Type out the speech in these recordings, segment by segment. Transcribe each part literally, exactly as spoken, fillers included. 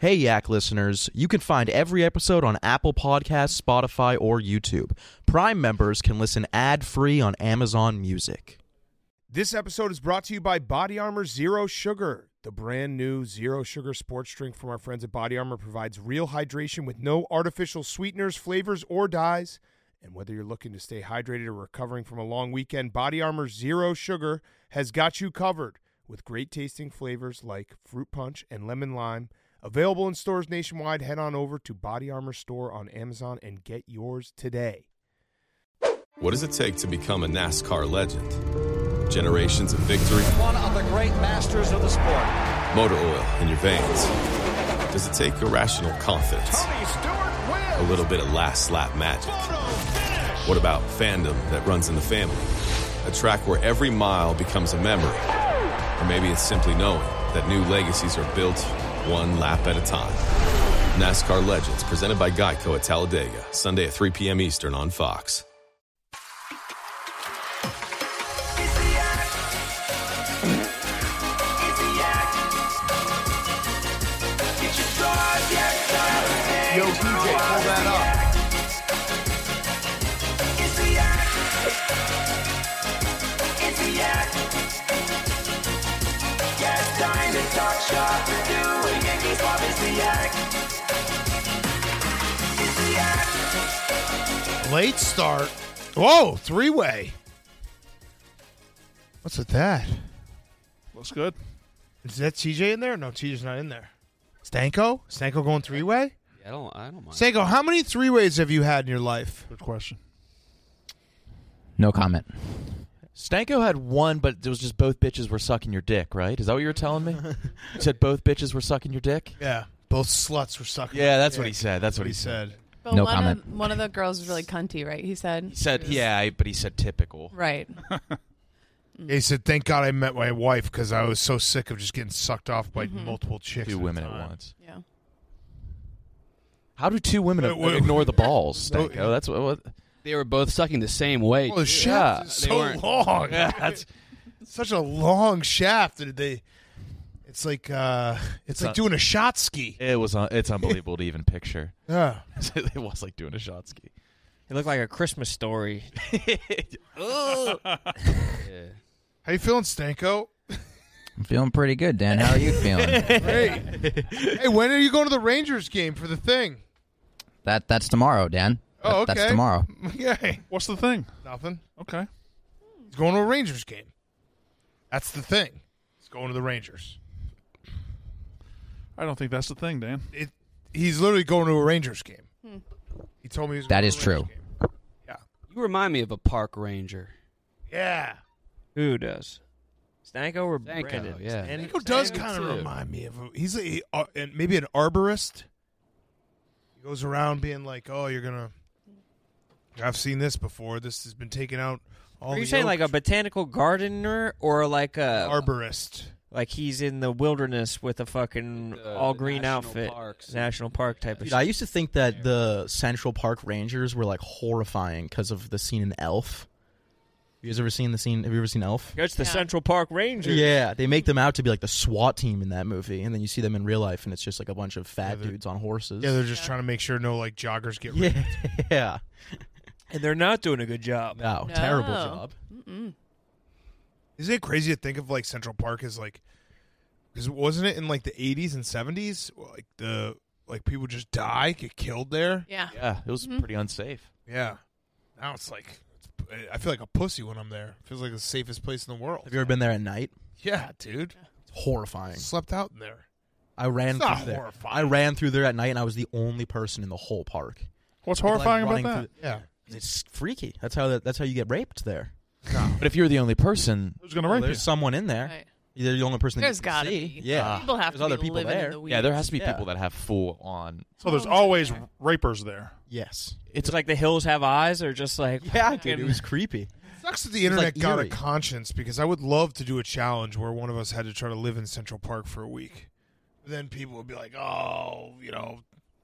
Hey, Yak listeners, you can find every episode on Apple Podcasts, Spotify, or YouTube. Prime members can listen ad-free on Amazon Music. This episode is brought to you by Body Armor Zero Sugar. The brand new Zero Sugar sports drink from our friends at Body Armor provides real hydration with no artificial sweeteners, flavors, or dyes. And whether you're looking to stay hydrated or recovering from a long weekend, Body Armor Zero Sugar has got you covered with great tasting flavors like fruit punch and lemon lime. Available in stores nationwide. Head on over to Body Armor Store on Amazon and get yours today. What does it take to become a NASCAR legend? Generations of victory? One of the great masters of the sport. Motor oil in your veins? Does it take irrational confidence? Tony Stewart wins. A little bit of last lap magic? What about fandom that runs in the family? A track where every mile becomes a memory? Or maybe it's simply knowing that new legacies are built one lap at a time. NASCAR Legends, presented by Geico at Talladega, Sunday at three p.m. Eastern on Fox. Yo, D J, pull that up. It's the Yak. It's the Yak. Yeah, it's time to talk shop and do a Yankees love. It's the Yak. It's the Yak. Late start. Whoa, three-way. What's with that? Looks good. Is that T J in there? No, T J's not in there. Stanko? Stanko going three-way? I don't. I don't mind. Stanko, how many three-ways have you had in your life? Good question. No comment. Stanko had one, but it was just both bitches were sucking your dick, right? Is that what you were telling me? You said both bitches were sucking your dick? Yeah, both sluts were sucking. Yeah, that's dick. what he said. That's what he he said. said. But No one comment. Of, one of the girls was really cunty, right? He said. He said, yeah, I- but he said typical. Right. He said, thank God I met my wife because I was so sick of just getting sucked off by Mhm. multiple chicks. Two at a women time. at once. Yeah. How do two women Wait, wait, ignore the balls, wait. Stanko? That's what... what They were both sucking the same way. Well, the too. shaft Yeah, is they so weren't- long. Yeah, that's... It's such a long shaft that they. It's like uh, it's, It's like not- doing a shot ski. It was. Un- it's unbelievable to even picture. Yeah. It was like doing a shot ski. It looked like a Christmas story. Yeah. How you feeling, Stanko? I'm feeling pretty good, Dan. How are you feeling? Great. Hey, when are you going to the Rangers game for the thing? That that's tomorrow, Dan. That- Oh, okay. That's tomorrow. Okay. What's the thing? Nothing. Okay. He's going to a Rangers game. That's the thing. He's going to the Rangers. I don't think that's the thing, Dan. It. He's literally going to a Rangers game. Hmm. He told me he was That going is to a Rangers true. game. Yeah. You remind me of a park ranger. Yeah. Who does? Stanko or Stanko, Brandon? yeah. Stan- Stanko does Stanko kind of too. remind me of. A, he's a, uh, and maybe an arborist. He goes around being like, "Oh, you're gonna. I've seen this before. This has been taken out." All Are you the saying oak like a botanical gardener or like a arborist? like he's in the wilderness with a fucking The- all the green national outfit, parks. national park type of Dude, shit? I used to think that the Central Park Rangers were like horrifying because of the scene in Elf. You guys ever seen the scene? Have you ever seen Elf? It's the Yeah. Central Park Rangers. Yeah, they make them out to be like the SWAT team in that movie, and then you see them in real life, and it's just like a bunch of fat Yeah, they're- dudes on horses. Yeah, they're just Yeah. trying to make sure no like joggers get raped. yeah, yeah. and they're not doing a good job. No, No. terrible job. Mm-mm. Isn't it crazy to think of like Central Park as like, because wasn't it in like the eighties and seventies, like the like people just die, get killed there? Yeah. Yeah, it was Mhm. pretty unsafe. Yeah. Now it's like, it's, I feel like a pussy when I'm there. It feels like the safest place in the world. Have you ever been there at night? Yeah, dude. It's horrifying. Slept out in there. I ran It's not through there. horrifying. I ran through there at night, and I was the only person in the whole park. What's Like, horrifying running about that? through- Yeah. It's freaky. That's how that, that's how you get raped there. No. But if you're the only person, Who's going to well, rape you? there's someone in there. Right. You're the only person There's that you can gotta see. be. Yeah, People have there's to other be people living there. in the weeds. Yeah, there has to be Yeah. people that have full on. So there's Homes always in there. rapers there. Yes. It's like the hills have eyes, or just like Yeah, fucking- dude, it was creepy. It sucks that the It's internet like got eerie. a conscience because I would love to do a challenge where one of us had to try to live in Central Park for a week. Then people would be like, oh, you know,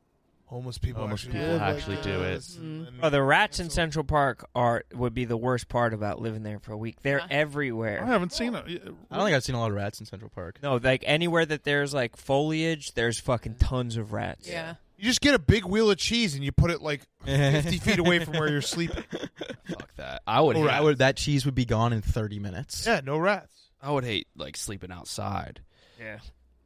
Homeless people Homeless actually, people live like actually do it. this, and- and- Oh, the rats in Central Park are would be the worst part about living there for a week. They're Yeah. everywhere. I haven't seen it. I don't think I've seen a lot of rats in Central Park. No, like anywhere that there's like foliage, there's fucking tons of rats. Yeah. You just get a big wheel of cheese and you put it like fifty feet away from where you're sleeping. Fuck that. I would. Oh, hate, I would that cheese would be gone in thirty minutes. Yeah, no rats. I would hate like sleeping outside. Yeah.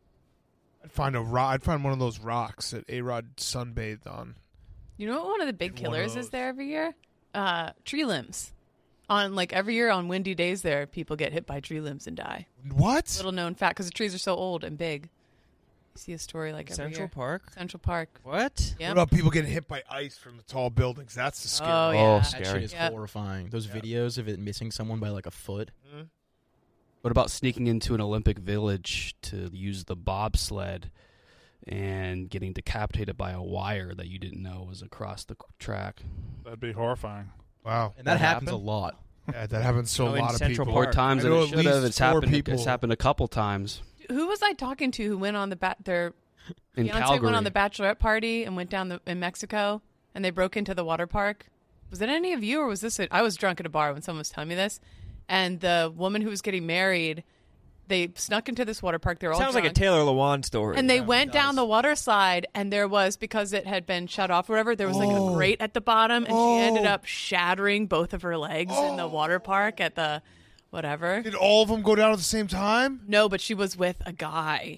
I'd find a rock. I'd find one of those rocks that A-Rod sunbathed on. You know what one of the big One of killers is those. there every year? Uh, tree limbs. On like every year on windy days there, people get hit by tree limbs and die. What? Little known fact, because the trees are so old and big. You see a story like every Central year. Park? Central Park. What? Yeah. What about people getting hit by ice from the tall buildings? That's the scary. Oh, one. yeah. Oh, That shit scary. is Yep. horrifying. Those videos of it missing someone by like a foot. What about sneaking into an Olympic village to use the bobsled and getting decapitated by a wire that you didn't know was across the track? That'd be horrifying. Wow. And that, That happens happened? a lot. Yeah, that happens to Oh, a in lot of Central people. More Park. times I than know it at should have. least It's four happened. people. It's happened a couple times Who was I talking to who went on the ba- their in fiance Calgary. went on the bachelorette party and went down the, in Mexico and they broke into the water park? Was it any of you or was this? A, I was drunk at a bar when someone was telling me this, and the woman who was getting married, they snuck into this water park. They were all Sounds like a drunk. Taylor Lewan story. And they Yeah, went it down does. the water slide, and there was, because it had been shut off or whatever, there was like Oh. a grate at the bottom, and Oh. she ended up shattering both of her legs in the water park at the whatever. Did all of them go down at the same time? No, but she was with a guy.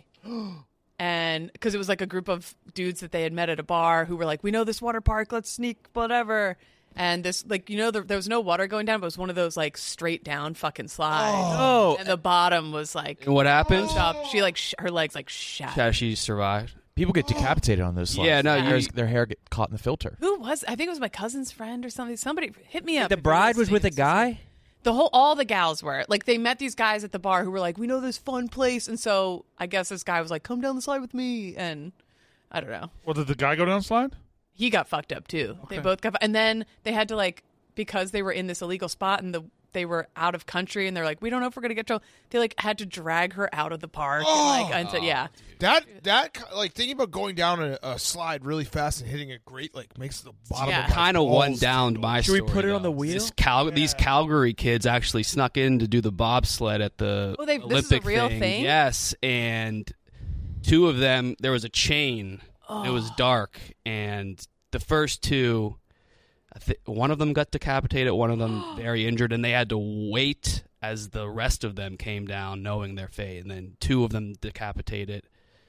And because it was like a group of dudes that they had met at a bar who were like, we know this water park, let's sneak, whatever. And this, like, you know, there, there was no water going down, but it was one of those, like, straight down fucking slides. Oh. And the bottom was, like, And what happened? up. She, like, sh- her legs, like, shattered. Yeah, she survived. People get decapitated on those slides. Yeah, no, their, you- their hair get caught in the filter. Who was? I think it was my cousin's friend or something. Somebody hit me up. The if you're bride was listening. with a It's- guy? The whole, all the gals were like, they met these guys at the bar who were like, we know this fun place, and so I guess this guy was like, come down the slide with me, and I don't know. Well, did the guy go down the slide? He got fucked up too. They Okay. both got, and then they had to like, because they were in this illegal spot and the they were out of country, and they're like, we don't know if we're gonna get trouble. They like had to drag her out of the park, Oh. and, like, until, yeah. That that like thinking about going down a, a slide really fast and hitting it great like makes the bottom Yeah. of my Kind of one balls down tingle. my Should we story, put it on though. the wheel? This Cal- These Calgary kids actually snuck in to do the bobsled at the Oh, they- this Olympic is a real thing? Yes, and two of them, there was a chain. It was dark, and the first two, I thi- one of them got decapitated, one of them very injured, and they had to wait as the rest of them came down, knowing their fate, and then two of them decapitated.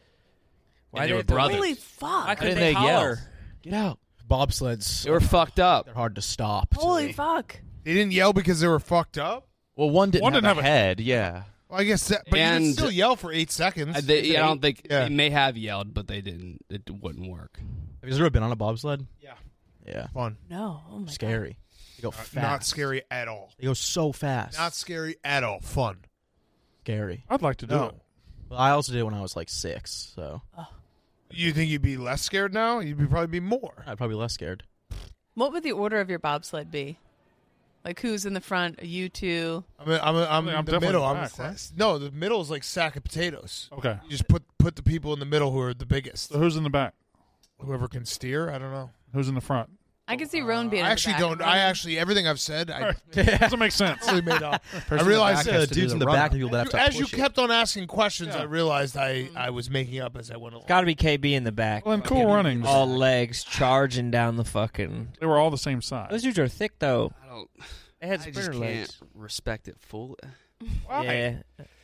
Why And they did were they- brothers. Holy fuck! Why couldn't didn't they, they yell? holler? Get out. Bobsleds. They were fucked up. They're hard to stop. Holy too. fuck! They didn't yell because they were fucked up. Well, one didn't, One have, didn't a have a- head. Yeah. Well, I guess that, but you And- can still yell for eight seconds. Uh, they- I don't think Yeah. they may have yelled, but they didn't. It wouldn't work. Have you ever been on a bobsled? Yeah. Yeah. Fun. No, oh my Scary. They go Not, fast. not scary at all. They go so fast. Not scary at all. Fun. scary. I'd like to do No. it. Well, I also did it when I was like six, so You think you'd be less scared now? You'd be probably be more. I'd probably be less scared. What would the order of your bobsled be? Like, who's in the front? You two? I'm a, I'm, a, I'm, I'm the definitely middle. in I'm the back, right? no, the middle is like sack of potatoes. Okay. You just put put the people in the middle who are the biggest. So who's in the back? Whoever can steer. I don't know. Who's in the front? I can see Roan being. I in the actually back don't. and I running. actually everything I've said. I Doesn't make sense. actually made up. I Person in the realized back uh, has to do dudes the in the run. back. People that have to As you push it. kept on asking questions, Yeah. I realized I, I was making up as I went along. Got to be K B in the back. Well, and cool runnings. All legs charging down the fucking. They were all the same size. Those dudes are thick though. I don't. They had I just sprinter can't legs. respect it fully. Yeah.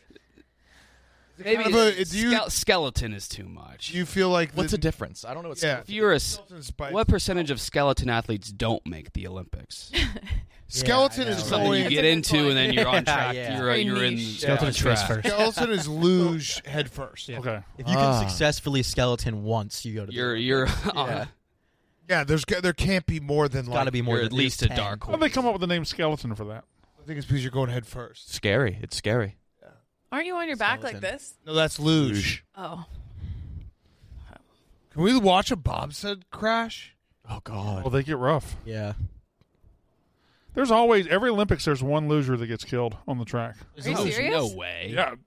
Maybe kind of a- do you- ske- skeleton is too much. Do you feel like What's the, the difference? I don't know what's Yeah. if you're a s- skeleton's by- what percentage of skeleton athletes don't make the Olympics? skeleton Yeah, I is know. Something going. you get into and then you're on Yeah, track. yeah. You're, Very you're in niche. Skeleton on is face track. first. Skeleton is luge head first. Yeah. Okay. If you Ah. can successfully skeleton once, you go to. The You're you're on, Yeah. Yeah, there's there can't be more than like. got to be more you're than at least a ten. dark How horse. did they come up with the name skeleton for that? I think it's because you're going head first. scary. It's scary. Aren't you on your back like Skeleton. this? No, that's luge. Oh, Can we watch a bobsled crash? Oh God. Well, they get rough. Yeah. There's always every Olympics. There's one loser that gets killed on the track. Are you serious? No way. Yeah.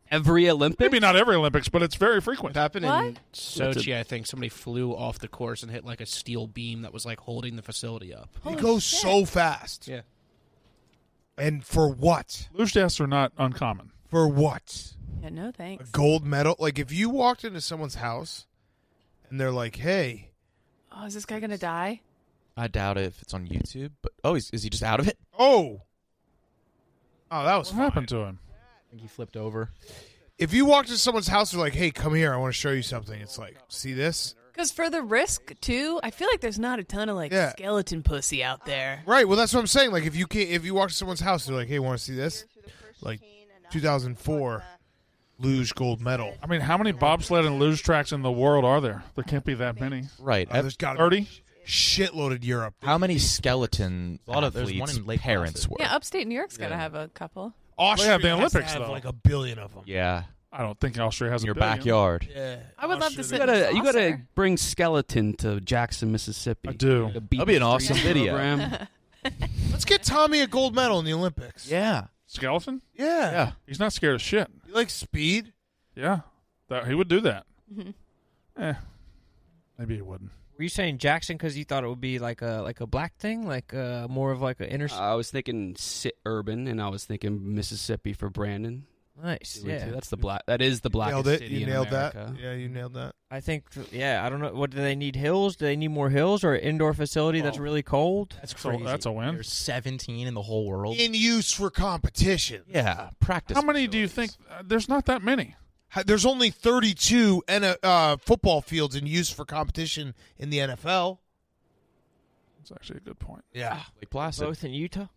Every Olympics? Maybe not every Olympics, but it's very frequent. It happened What? in Sochi, I think. Somebody flew off the course and hit like a steel beam that was like holding the facility up. It goes so fast. Yeah. And for what? Luge deaths are not uncommon. For what? Yeah, no A thanks. gold medal? Like, if you walked into someone's house and they're like, hey. Oh, is this guy going to die? I doubt it if it's on YouTube. But oh, is, is he just out of it? Oh. Oh, that was What fine. happened to him? I think he flipped over. If you walk into someone's house, they're like, hey, come here. I want to show you something. It's like, see this? Because for the risk, too, I feel like there's not a ton of, like, Yeah. skeleton pussy out there. Right. Well, that's what I'm saying. Like, if you can't, if you walk to someone's house, they're like, hey, want to see this? Like, two thousand four luge gold medal. I mean, how many bobsled and luge tracks in the world are there? There can't be that many. Right. Uh, there's got to thirty? be shitloaded Europe. How many skeleton A lot of- there's athletes one in Lake parents Placid. were? Yeah, upstate New York's got to Yeah. have a couple. Austria They have the has Olympics, to have though. like a billion of them. Yeah. I don't think Austria has In a your billion. backyard. Yeah. I would love to Austria, sit You in gotta, a you gotta saucer. bring skeleton to Jackson, Mississippi. I do. The Beat That'd be an the awesome Street video. program. Let's get Tommy a gold medal in the Olympics. Yeah. Skeleton? Yeah. Yeah. He's not scared of shit. You like speed? Yeah. That, he would do that. Mhm. Eh. Maybe he wouldn't. Were you saying Jackson because you thought it would be like a like a black thing, like uh, more of like an inner? I was thinking si- urban, and I was thinking Mississippi for Brandon. Nice, Do it yeah. too. That's the black. That is the blackest Nailed it. city You in nailed America. that. Yeah, you nailed that. I think, yeah, I don't know. What do they need? Hills? Do they need more hills or an indoor facility that's Oh. really cold? That's So crazy. that's a win. There's seventeen in the whole world. In use for competition. Yeah. Practice. How many do you think? Uh, there's not that many. Ha- There's only thirty-two N- uh, football fields in use for competition in the N F L. That's actually a good point. Yeah. Lake Placid. Both in Utah.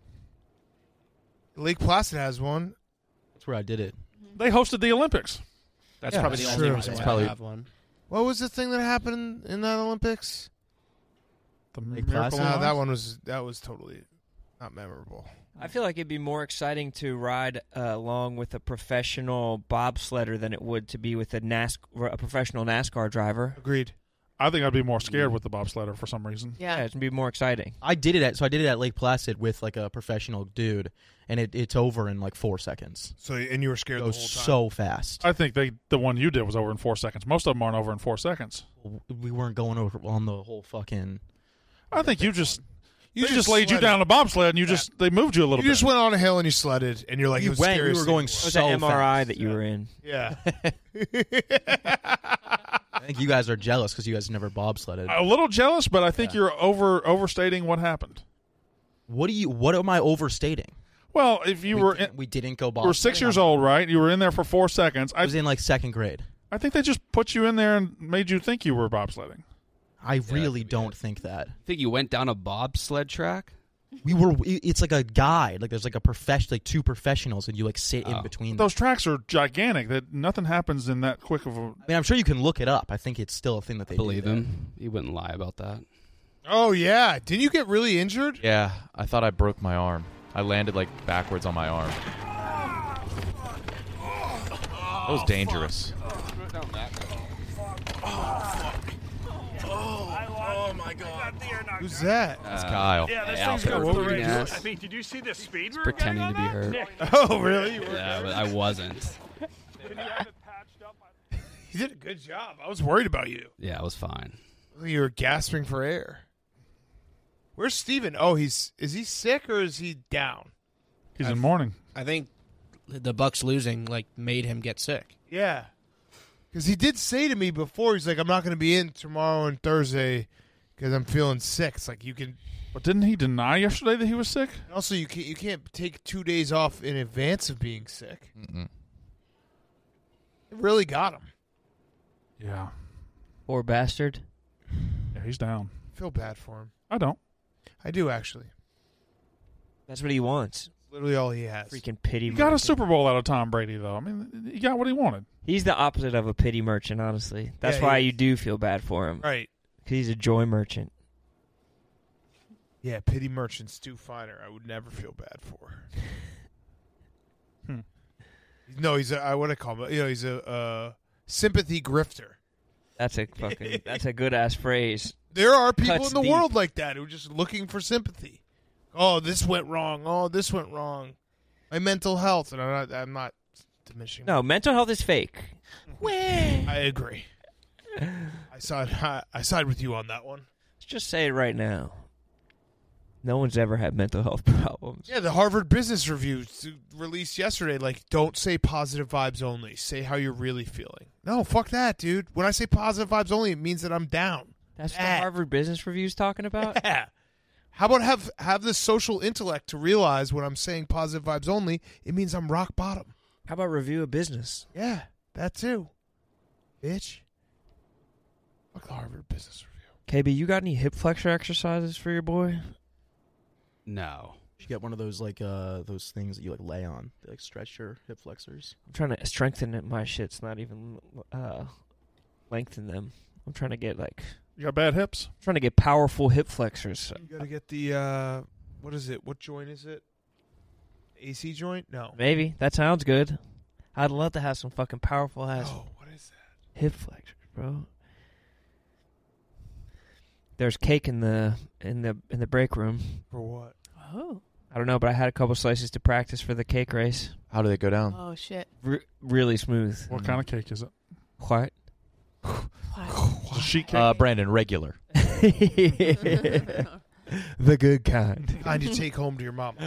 Lake Placid has one. That's where I did it. They hosted the Olympics. That's Yeah, probably the that's only true. reason That's why probably- I have one. What was the thing that happened in, in that Olympics? The Lake Miracle Placid? No, on that Ice? one was that was totally not memorable. I feel like it'd be more exciting to ride uh, along with a professional bobsledder than it would to be with a NAS- a professional NASCAR driver. Agreed. I think I'd be more scared with the bobsledder for some reason. Yeah, Yeah. it'd be more exciting. I did it at so I did it at Lake Placid with like a professional dude, and it, it's over in like four seconds. So and you were scared It the goes whole time. so fast. I think they the one you did was over in four seconds. Most of them aren't over in four seconds. We weren't going over on the whole fucking. I think you just You they just just, laid you sledded. down a bobsled and you just they moved you a little You bit. just went on a hill and you sledded, and you're like, You it was went, the we scariest were going thing It was so an M R I fast. that you were in. Yeah. I think you guys are jealous because you guys never bobsledded. a little jealous, but I think you're over overstating what happened. What do you? What am I overstating? Well, if you we were didn't, in, we didn't go bobsledding. you were six years old, right? You were in there for four seconds. I I, was in like second grade. I think they just put you in there and made you think you were bobsledding. I really don't think that. think you went down a bobsled track? We were. It's like a guide. Like there's like a profession, like two professionals, and you like sit in Oh. between. Those tracks are gigantic. That nothing happens in that quick of a. I mean, I'm sure you can look it up. I think it's still a thing that they Believe do there. him. He wouldn't lie about that. Oh yeah. Didn't you get really injured? Yeah. I thought I broke my arm. I landed like backwards on my arm. That was dangerous. Who's that? That's Kyle. Yeah, this Yeah, thing's I'll got put three. it in I ass. mean, did you see the speed we were Pretending getting to on be hurt. that? Oh really? You, were- Yeah, but I wasn't. you did a good job. I was worried about you. Yeah, I was fine. You were gasping for air. Where's Steven? Oh, he's is he sick or is he down? He's in mourning. I think the Bucks losing like made him get sick. Yeah. Because he did say to me before, he's like, I'm not going to be in tomorrow and Thursday because I'm feeling sick. It's like you can. But didn't he deny yesterday that he was sick? Also, you can't you can't take two days off in advance of being sick. Mm-mm. It really got him. Yeah. Poor bastard. Yeah, he's down. I feel bad for him. I don't. I do actually. That's what he wants. Literally all he has. Freaking pity. He got a merchant. Super Bowl out of Tom Brady, though. I mean, he got what he wanted. He's the opposite of a pity merchant, honestly. That's Yeah, why he- you do feel bad for him. Right. 'Cause he's a joy merchant. Yeah, pity merchant Stu Feiner. I would never feel bad for. Hmm. No, he's a. I want to call him. You know, he's a uh, sympathy grifter. That's a fucking. That's a good ass phrase. There are people Cuts in the deep. world like that who are just looking for sympathy. Oh, this went wrong. Oh, this went wrong. My mental health, and I'm not. I'm not diminishing. No, mental health is fake. I agree. I side I, I side with you on that one. Let's just say it right now. No one's ever had mental health problems. Yeah, the Harvard Business Review s- released yesterday. Like, don't say positive vibes only. Say how you're really feeling. No, fuck that, dude. When I say positive vibes only, it means that I'm down. That's what Bad. the Harvard Business Review's talking about? Yeah. How about have have the social intellect to realize when I'm saying positive vibes only, it means I'm rock bottom. How about review a business? Yeah, that too. Bitch. Fuck the Harvard Business Review. K B, you got any hip flexor exercises for your boy? No. You get one of those like uh those things that you like lay on, they, like stretch your hip flexors. I'm trying to strengthen it. My shit's not even uh, lengthen them. I'm trying to get like You got bad hips? I'm trying to get powerful hip flexors. You gotta get the uh what is it? What joint is it? A C joint? No. Maybe that sounds good. I'd love to have some fucking powerful ass Oh, what is that? hip flexors, bro. There's cake in the in the in the break room. For what? Oh. I don't know, but I had a couple slices to practice for the cake race. How do they go down? Oh shit. R- really smooth. What kind of cake is it? What? Is it sheet cake? Uh, Brandon, regular. The good kind. Kind you take home to your mama.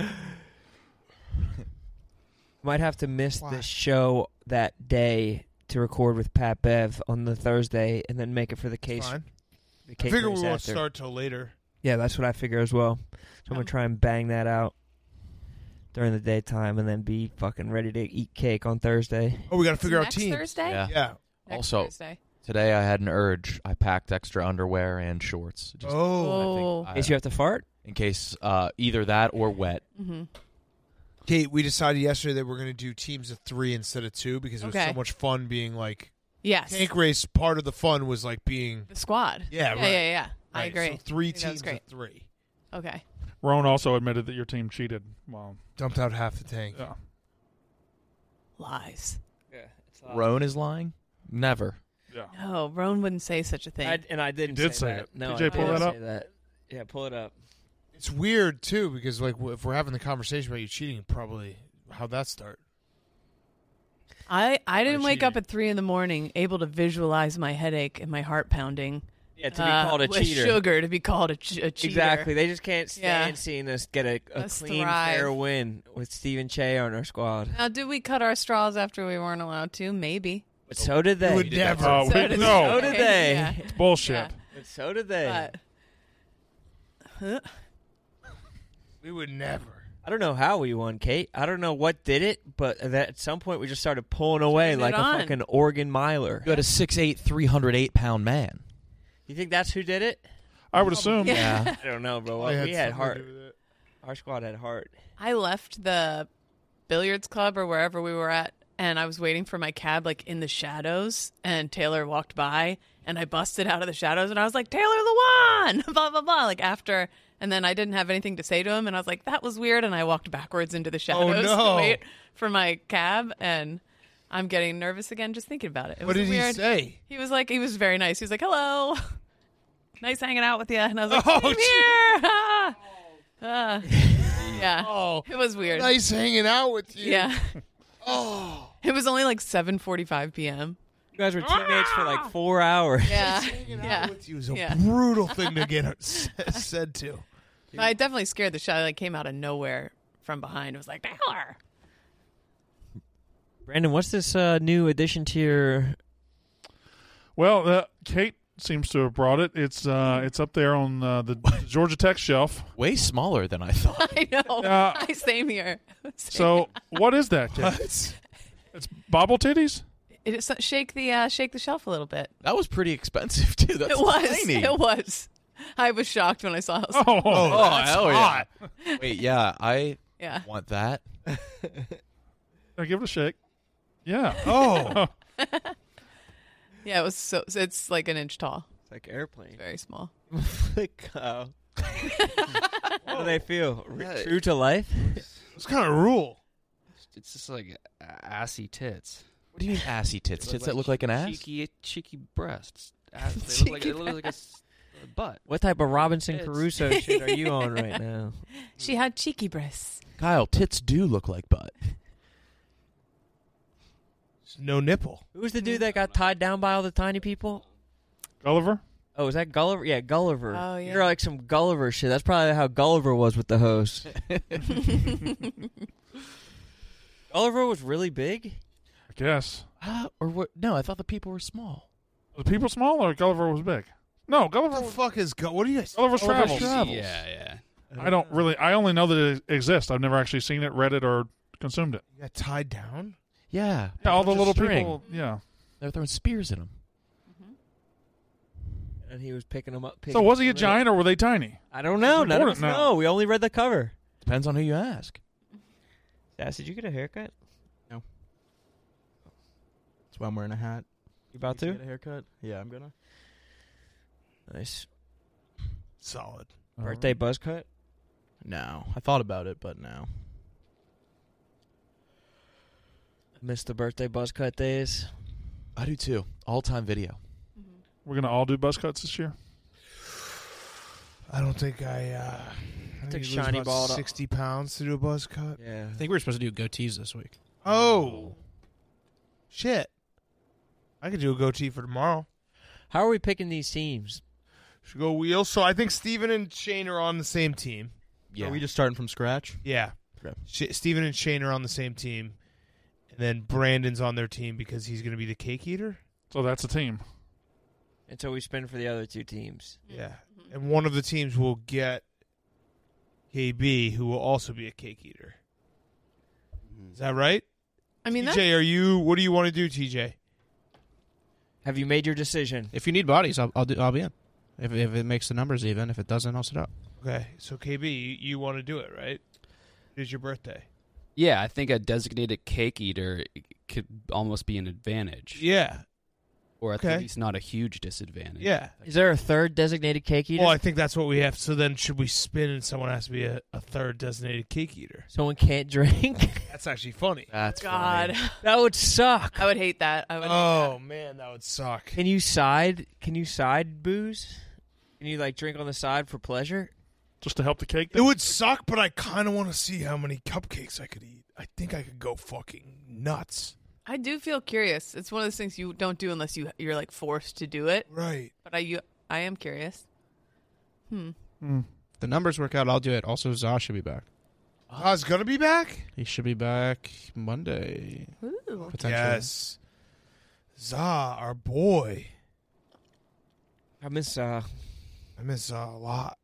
Might have to miss Why? the show that day to record with Pat Bev on the Thursday, and then make it for the case. Fine. The I cake figure race we won't after. start till later. Yeah, that's what I figure as well. So I'm gonna try and bang that out during the daytime, and then be fucking ready to eat cake on Thursday. Oh, we gotta figure out Next teams. Thursday? Yeah. Yeah. Next Also, Thursday. today I had an urge. I packed extra underwear and shorts. Just, Oh. Oh. I In case you have to fart. in case uh, either that or wet. Mm-hmm. Kate, we decided yesterday that we're going to do teams of three instead of two because it was Okay. so much fun being like Yes. tank race. Part of the fun was like being The squad. Yeah, yeah, right. yeah, yeah. I right, agree. So three I think that was teams of great. three. Okay. Roan also admitted that your team cheated. Well, Dumped out half the tank. yeah. Lies. Yeah, it's Roan is lying? Never. Yeah. No, Roan wouldn't say such a thing. I, and I didn't. You did say, say that. it. No, P J, I pull didn't that up. say that. Yeah, pull it up. It's weird too because like if we're having the conversation about you cheating, probably how'd that start? I, I didn't Or wake up cheating. at three in the morning able to visualize my headache and my heart pounding. Yeah, to be uh, called a with cheater. sugar to be called a, ch- a cheater. Exactly. They just can't stand Yeah. seeing us get a, a Us clean, thrive. fair win with Stephen Che on our squad. Now, did we cut our straws after we weren't allowed to? Maybe. But so did they. You would never. Uh, So we, did no, So did they. Yeah. it's bullshit. Yeah. But so did they. But, Huh? We would never. I don't know how we won, Kate. I don't know what did it, but that at some point we just started pulling away Turning like it a on. fucking Oregon miler. You had a six eight, three hundred eight pound man. You think that's who did it? I would assume. Yeah. I don't know, bro. Probably we had something to heart. do with it. Our squad had heart. I left the billiards club or wherever we were at, and I was waiting for my cab like in the shadows, and Taylor walked by, and I busted out of the shadows, and I was like, Taylor Lewan, blah, blah, blah, like after, and then I didn't have anything to say to him, and I was like, that was weird, and I walked backwards into the shadows no. to wait for my cab, and I'm getting nervous again just thinking about it. It What was did weird. he say? He was like, he was very nice. He was like, hello. Nice hanging out with you. And I was like, Oh, I'm gee. here. Ah. Ah. Yeah. Oh, It was weird. nice hanging out with you. Yeah. Oh, It was only like seven forty-five p.m. You guys were teammates for like four hours. Yeah. hanging Yeah. out with you is a Yeah. brutal thing to get s- said to. I definitely scared the shit. I like came out of nowhere from behind. It was like, Taylor. Brandon, what's this uh, new addition to your? Well, uh, Kate seems to have brought it. It's uh, it's up there on uh, the Georgia Tech shelf. Way smaller than I thought. I know. Uh, I same here. Same. So, what is that, Kate? What? It's bobble titties? It is, shake the uh, shake the shelf a little bit. That was pretty expensive, too. That's it was. tiny. It was. I was shocked when I saw it. Oh, Oh, Oh, that's hell hot. yeah. Wait, yeah, I Yeah. want that. I give it a shake. Yeah. Oh, Yeah, it was so. It's like an inch tall. It's like airplane. Very small. like, uh, how do they feel? R- True to life? it's kind of rule. It's just like a- assy tits. What do you mean assy tits? They Tits that look like an ass? Cheeky, cheeky breasts. Ass, they look like, Cheeky it looks like a s- a butt. What type of Robinson It's- Crusoe shit are you on right now? She had cheeky breasts. Kyle, tits do look like butt. No nipple. Who was the dude that got tied down by all the tiny people? Gulliver? Oh, was that Gulliver? Yeah, Gulliver. Oh, yeah. You're like some Gulliver shit. That's probably how Gulliver was with the host. Gulliver was really big? I guess. Uh, or what? No, I thought the people were small. Was the people small or Gulliver was big? No, Gulliver. What the fuck is go? What do you guys? Gulliver's Gulliver's Travels. Yeah, yeah. I don't really. I only know that it exists. I've never actually seen it, read it, or consumed it. You got tied down. Yeah. Yeah, all the Bunch of little string. people. Yeah. They're throwing spears at him. And he was picking them up. Picking So was he a them up. giant or were they tiny? I don't know. It's None of us important now. know. We only read the cover. Depends on who you ask. Sass, did you get a haircut? That's why I'm wearing a hat. You about You to? get a haircut? Yeah, I'm gonna. Nice. Solid. Birthday buzz cut? No, I thought about it, but no. Missed the birthday buzz cut days. I do too. All time video. We're gonna all do buzz cuts this year. I don't think I. Uh, I Took think you lose shiny about ball to- sixty pounds to do a buzz cut. Yeah. I think we were supposed to do goatees this week. Oh, shit! I could do a goatee for tomorrow. How are we picking these teams? Should go wheels. So I think Steven and Shane are on the same team. Yeah. Are we just starting from scratch? Yeah. Okay. Sh- Steven and Shane are on the same team, and then Brandon's on their team because he's going to be the cake eater. So that's a team. Until we spin for the other two teams. Yeah, and one of the teams will get K B, who will also be a cake eater. Is that right? I mean, T that's, J, are you? What do you want to do, T J? Have you made your decision? If you need bodies, I'll I'll, do, I'll be in. If if it makes the numbers even, if it doesn't, I'll sit out. Okay, so K B, you, you want to do it, right? It's your birthday. Yeah, I think a designated cake eater could almost be an advantage. Yeah, Or at Okay. least not a huge disadvantage. yeah. Is there a third designated cake eater? Well, I think that's what we have. So then, should we spin and someone has to be a, a third designated cake eater? Someone can't drink? That's actually funny. That's God. funny. That would suck. I would hate that. I would. hate Oh man, that would suck. Can you side? Can you side booze? Can you like drink on the side for pleasure? Just to help the cake. It would suck, but I kind of want to see how many cupcakes I could eat. I think I could go fucking nuts. I do feel curious. It's one of those things you don't do unless you you're like forced to do it. Right. But I you I am curious. Hmm. Mm. If the numbers work out, I'll do it. Also, Za should be back. I was gonna be back. He should be back Monday. Ooh. Potentially. Yes. Za, our boy. I miss. Uh, I miss Za a lot.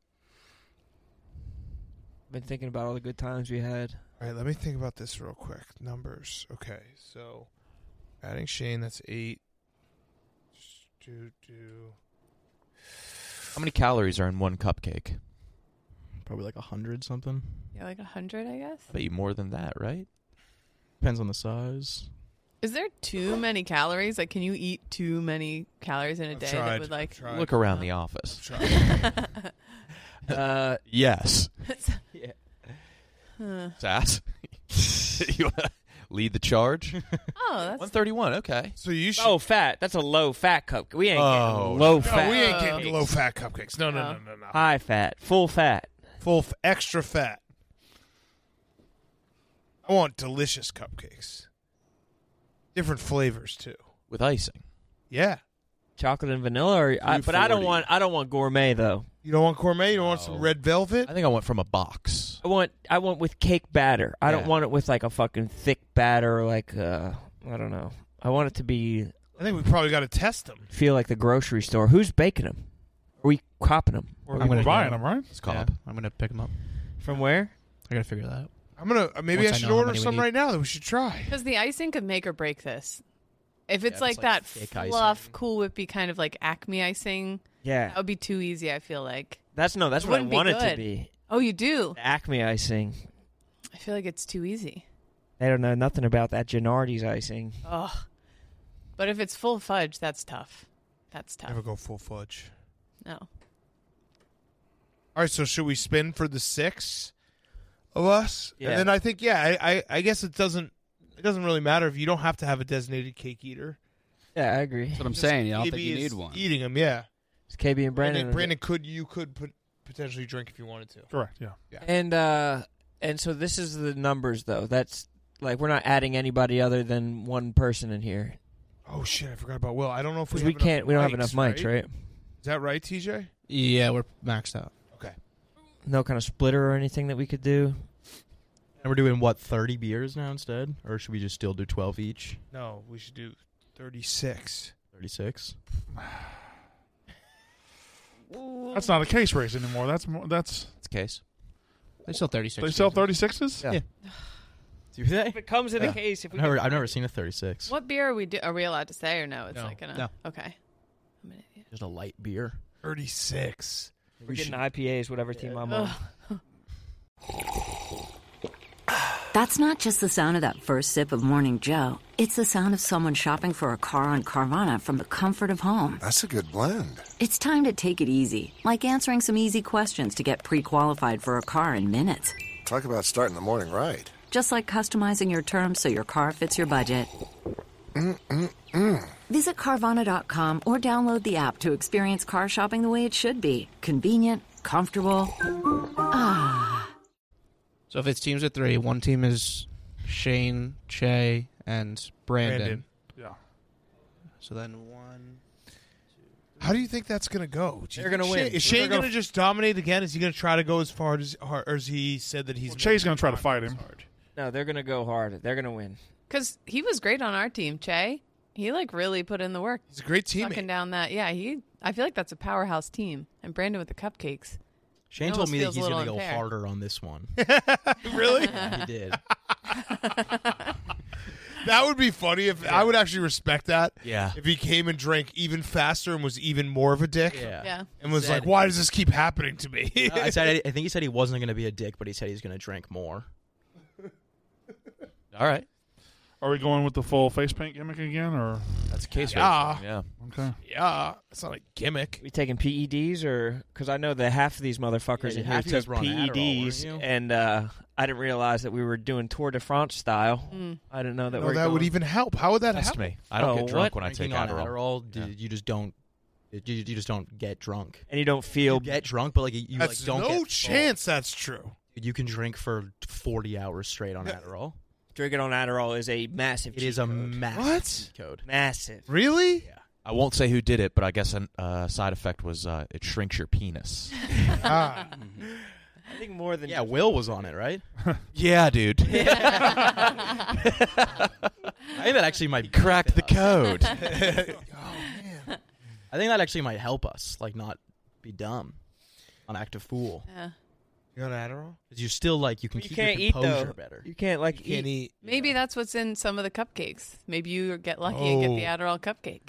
been thinking about all the good times we had. All right, let me think about this real quick. Numbers. Okay, so adding Shane, that's eight. Do do. How many calories are in one cupcake? Probably like a hundred something. Yeah, like a hundred, I guess. I bet you more than that, right? Depends on the size. Is there too many calories? Like, can you eat too many calories in a I've day tried. that would like? I've tried. Look around Uh, the office. Try. Uh, Yes. yeah. Huh. Sass. You want to lead the charge? Oh, that's one thirty-one, okay. So you should. Oh, fat. That's a low fat cupcake. We ain't Oh, getting low no, fat. we ain't Oh. getting low fat cupcakes. No, no, Oh. no, no, no. High fat. Full fat. Full f- extra fat. I want delicious cupcakes. Different flavors too. With icing. Yeah. Chocolate and vanilla. Or, I, but I don't forty. want. I don't want gourmet though. You don't want gourmet? You don't want some No. red velvet? I think I went from a box. I want. I want with cake batter. I don't Yeah. want it with like a fucking thick batter. Like uh, I don't know. I want it to be I think we probably got to test them. feel like the grocery store. Who's baking them? Are we copping them? We're, I'm we're gonna buying go. them, right? It's Yeah, called. I'm gonna pick them up. From where? I gotta figure that out. I'm gonna uh, maybe Once I I should know how order many we some need. right now that we should try. because the icing could make or break this. If it's if like it's, like, that fake icing. fluff, Cool Whippy kind of like Acme icing, Yeah. that would be too easy. I feel like. That's no. That's It what I wouldn't be want it to good. be. Oh, you do? Acme icing. I feel like it's too easy. They don't know nothing about that Gennardi's icing. Ugh. But if it's full fudge, that's tough. That's tough. Never go full fudge. No. All right, so should we spin for the six of us? Yeah. And then I think yeah, I, I I guess it doesn't it doesn't really matter if you don't have to have a designated cake eater. Yeah, I agree. That's what I'm Just saying. I don't K think B you is need one. Eating them, yeah. It's K B and Brandon. Brandon, Brandon could you could put, potentially drink if you wanted to. Correct, yeah. And uh, and so this is the numbers though. That's like we're not adding anybody other than one person in here. Oh shit! I forgot about Will. I don't know if we we have can't. enough We don't have mics, enough mics, right? Is that right, T J? Yeah, we're maxed out. Okay. No kind of splitter or anything that we could do. And we're doing what, thirty beers now instead, or should we just still do twelve each? No, we should do thirty-six. Thirty-six. That's not a case race anymore. That's more, that's It's a case. They sell thirty-six. they sell cases. thirty-sixes. Yeah. Do they? If it comes in Yeah. a case, if we I've never, get- I've never seen a thirty-six. What beer are we do? Are we allowed to say or no? It's No. like gonna. No. Okay. I'm an idiot. Just a light beer. thirty-six. we're We getting should- I P As, whatever team I'm on. Ugh. That's not just the sound of that first sip of Morning Joe. It's the sound of someone shopping for a car on Carvana from the comfort of home. That's a good blend. It's time to take it easy, like answering some easy questions to get pre-qualified for a car in minutes. Talk about starting the morning right. Just like customizing your terms so your car fits your budget. Mm-mm-mm. Visit Carvana dot com or download the app to experience car shopping the way it should be. Convenient, comfortable. Ah. So if it's teams of three, one team is Shane, Che, and Brandon. Brandon. Yeah. So then one. How do you think that's going to go? Do you They're think gonna Shane- win. Is Shane They're going gonna to just dominate again? Is he going to try to go as far as, or has he said that he's? Well, Che's going to try to fight him. No, they're gonna go hard. They're gonna win. Because he was great on our team, Che. He like really put in the work. He's a great Sucking teammate. down that, yeah. He, I feel like that's a powerhouse team. And Brandon with the cupcakes. Shane It told almost me that feels he's a going to little go unfair. harder on this one. Really? Yeah, he did. That would be funny if I would actually respect that. Yeah. If he came and drank even faster and was even more of a dick. Yeah. Yeah. And was Said- like, "Why does this keep happening to me?" No, I said I think he said he wasn't going to be a dick, but he said he's going to drink more. All right. Are we going with the full face paint gimmick again, or That's a case Yeah. race. Yeah. okay? Yeah, it's not a gimmick. We taking P E Ds or because I know that half of these motherfuckers Yeah, in half here you guys took were on P E Ds, Adderall, weren't you? and uh, I didn't realize that we were doing Tour de France style. Mm. I didn't know that. No, we were that would going- even help. How would that Test help? me. I don't Oh, get drunk what? when I take Drinking on Adderall. Adderall, d- Yeah. you just don't. You, you just don't get drunk. and you don't feel. You get drunk, but like you you, like That's don't no get full. chance that's true. You can drink for forty hours straight on Adderall. Drinking on Adderall is a massive. It cheat is a code. massive What? cheat code. massive. Really? I won't say who did it, but I guess a uh, side effect was uh, it shrinks your penis. Ah. I think more than Yeah, Will was on it, right? Yeah, dude. I think that actually might Cracked the benefit us. code. Oh man. I think that actually might help us, like not be dumb on Active Fool. Yeah. You on Adderall? Because you're still like you can you keep can't your eat composure though. better. You can't like You can't eat. eat. Maybe that's what's in some of the cupcakes. Maybe you get lucky and get the Oh. Adderall cupcake.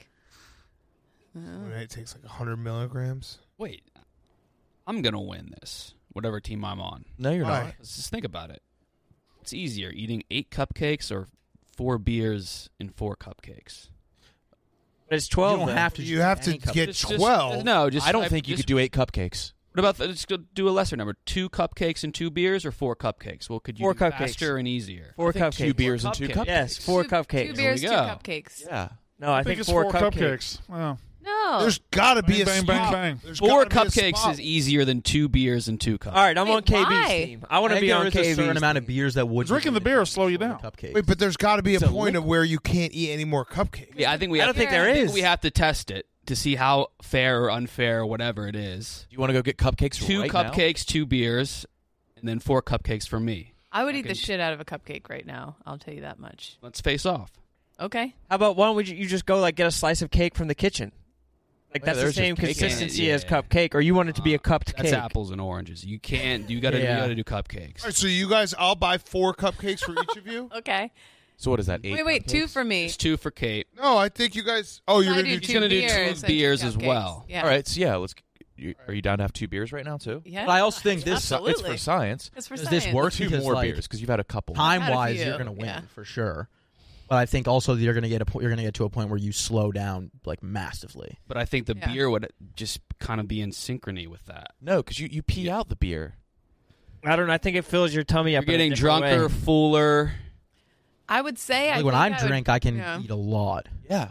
Right, it takes like one hundred milligrams. Wait, I'm gonna win this. Whatever team I'm on. No, you're Why? not. Let's just think about it. What's easier, eating eight cupcakes or four beers and four cupcakes? But it's twelve. You don't though. have to. You just have eat to any cup- get Just- just- twelve. no, just I don't I- think you just- could do eight cupcakes. What about let's go do a lesser number? Two cupcakes and two beers, or four cupcakes? Well, could you Four do cupcakes. faster and easier? Four I think cupcakes. two beers and two Cupcakes. cupcakes. Yes, four two, cupcakes. Two beers, we two go. cupcakes. Yeah. No, I, I think think it's four, four cupcakes. cupcakes. Wow. No. There's got to be a Bang, bang, spot. bang. There's Four gotta be a cupcakes spot. is easier than two beers and two cupcakes. All right, I'm Wait, on K B's why? team. I want to I think be there on is K a B's certain amount of team. beers that would Drinking the beer will slow you down. Cupcake. Wait, but there's got to be a It's a point of liquid. where you can't eat any more cupcakes. Yeah, I think we. I have don't think to, there I think is. we have to test it to see how fair or unfair or whatever it is. Do you want to go get cupcakes Two right now? cupcakes, two beers, and then four cupcakes for me. I would eat the Fucking- shit out of a cupcake right now. I'll tell you that much. Let's face off. Okay. How about why don't we ju- you just go like get a slice of cake from the kitchen? Like Yeah, that's the there's just same cake in it. consistency Yeah. as cupcake, or you want it to be a cupped That's cake? apples and oranges. You can't. You gotta. Yeah. You gotta do cupcakes. All right, so you guys, I'll buy four cupcakes for each of you. Okay. So what is that? Eight Wait, wait. Two cupcakes? for me. It's two for Kate. No, I think you guys. Oh, you're I gonna do do two He's gonna do beers two and two beers as cupcakes. well. Yeah. All right. So yeah, let's. You, are you down to have two beers right now too? Yeah. But I also think this Absolutely. It's for science. It's for does science. this work Two because more like, beers because you've had a couple. time Had a wise few, you're gonna win yeah. for sure. But I think also you're gonna get a po- you're gonna get to a point where you slow down like massively. But I think the Yeah. beer would just kind of be in synchrony with that. No, because you, you pee out the beer. I don't know. I think it fills your tummy You're up. in a getting different drunker, way. fuller. I would say. I Like when think I I would- drink, I can yeah. eat a lot. Yeah.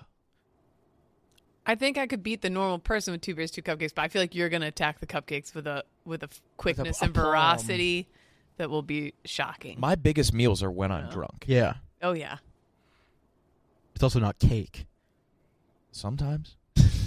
I think I could beat the normal person with two beers, two cupcakes, but I feel like you're going to attack the cupcakes with a with a f- quickness a and palm. veracity that will be shocking. My biggest meals are when I'm Yeah. drunk. Yeah. Oh yeah. It's also not cake. Sometimes.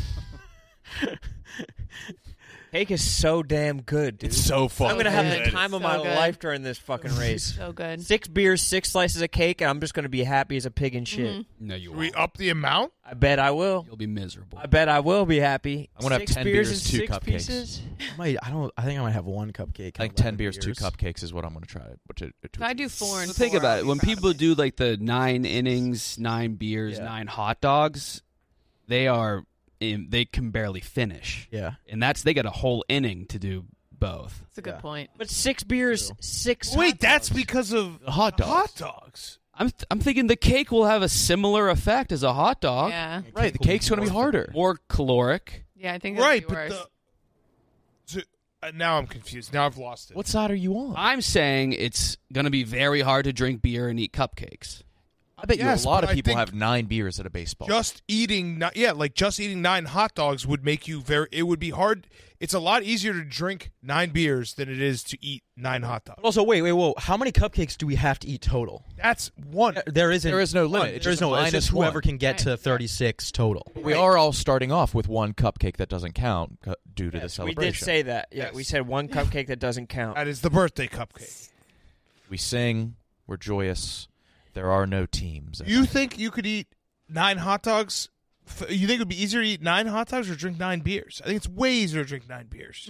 Cake is so damn good, dude. It's so fun. I'm going to have the good. time of So my good. life during this fucking race. So good. Six beers, six slices of cake, and I'm just going to be happy as a pig in shit. Mm-hmm. No, you Should won't. we up the amount? I bet I will. You'll be miserable. I bet I will be happy. I'm gonna have Six ten beers beers, and two six cupcakes. pieces. I might. I don't. I think I might have one cupcake. I think ten beers, two cupcakes is what I'm going to try. But to, to, I do four and So think four. about it. When people do like the nine innings, nine beers, Yeah. nine hot dogs, they are in, they can barely finish. Yeah. And that's they got a whole inning to do both. That's a good Yeah. point. But six beers, six. Wait, hot that's dogs. because of hot dogs. hot dogs. I'm th- I'm thinking the cake will have a similar effect as a hot dog. Yeah. Right, the cake's going to be harder. More caloric. Yeah, I think that'd Right, be but worse. the so, uh, now I'm confused. Now I've lost it. What side are you on? I'm saying it's going to be very hard to drink beer and eat cupcakes. I bet Yes, you a lot but of I people think have nine beers at a baseball. Just eating, ni- yeah, like just eating nine hot dogs would make you very. It would be hard. It's a lot easier to drink nine beers than it is to eat nine hot dogs. But also, wait, wait, whoa. How many cupcakes do we have to eat total? That's one. There isn't. There is no limit. one. It's There is just no. It's minus just whoever one. can get to thirty-six total. We are all starting off with one cupcake that doesn't count cu- due to the We celebration. did say that. Yeah, Yes. we said one cupcake that doesn't count. That is the birthday cupcake. We sing. We're joyous. There are no teams. You think you could eat nine hot dogs? F- You think it would be easier to eat nine hot dogs or drink nine beers? I think it's way easier to drink nine beers.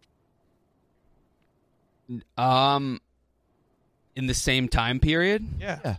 Mm-hmm. Um, in the same time period. Yeah. Yeah.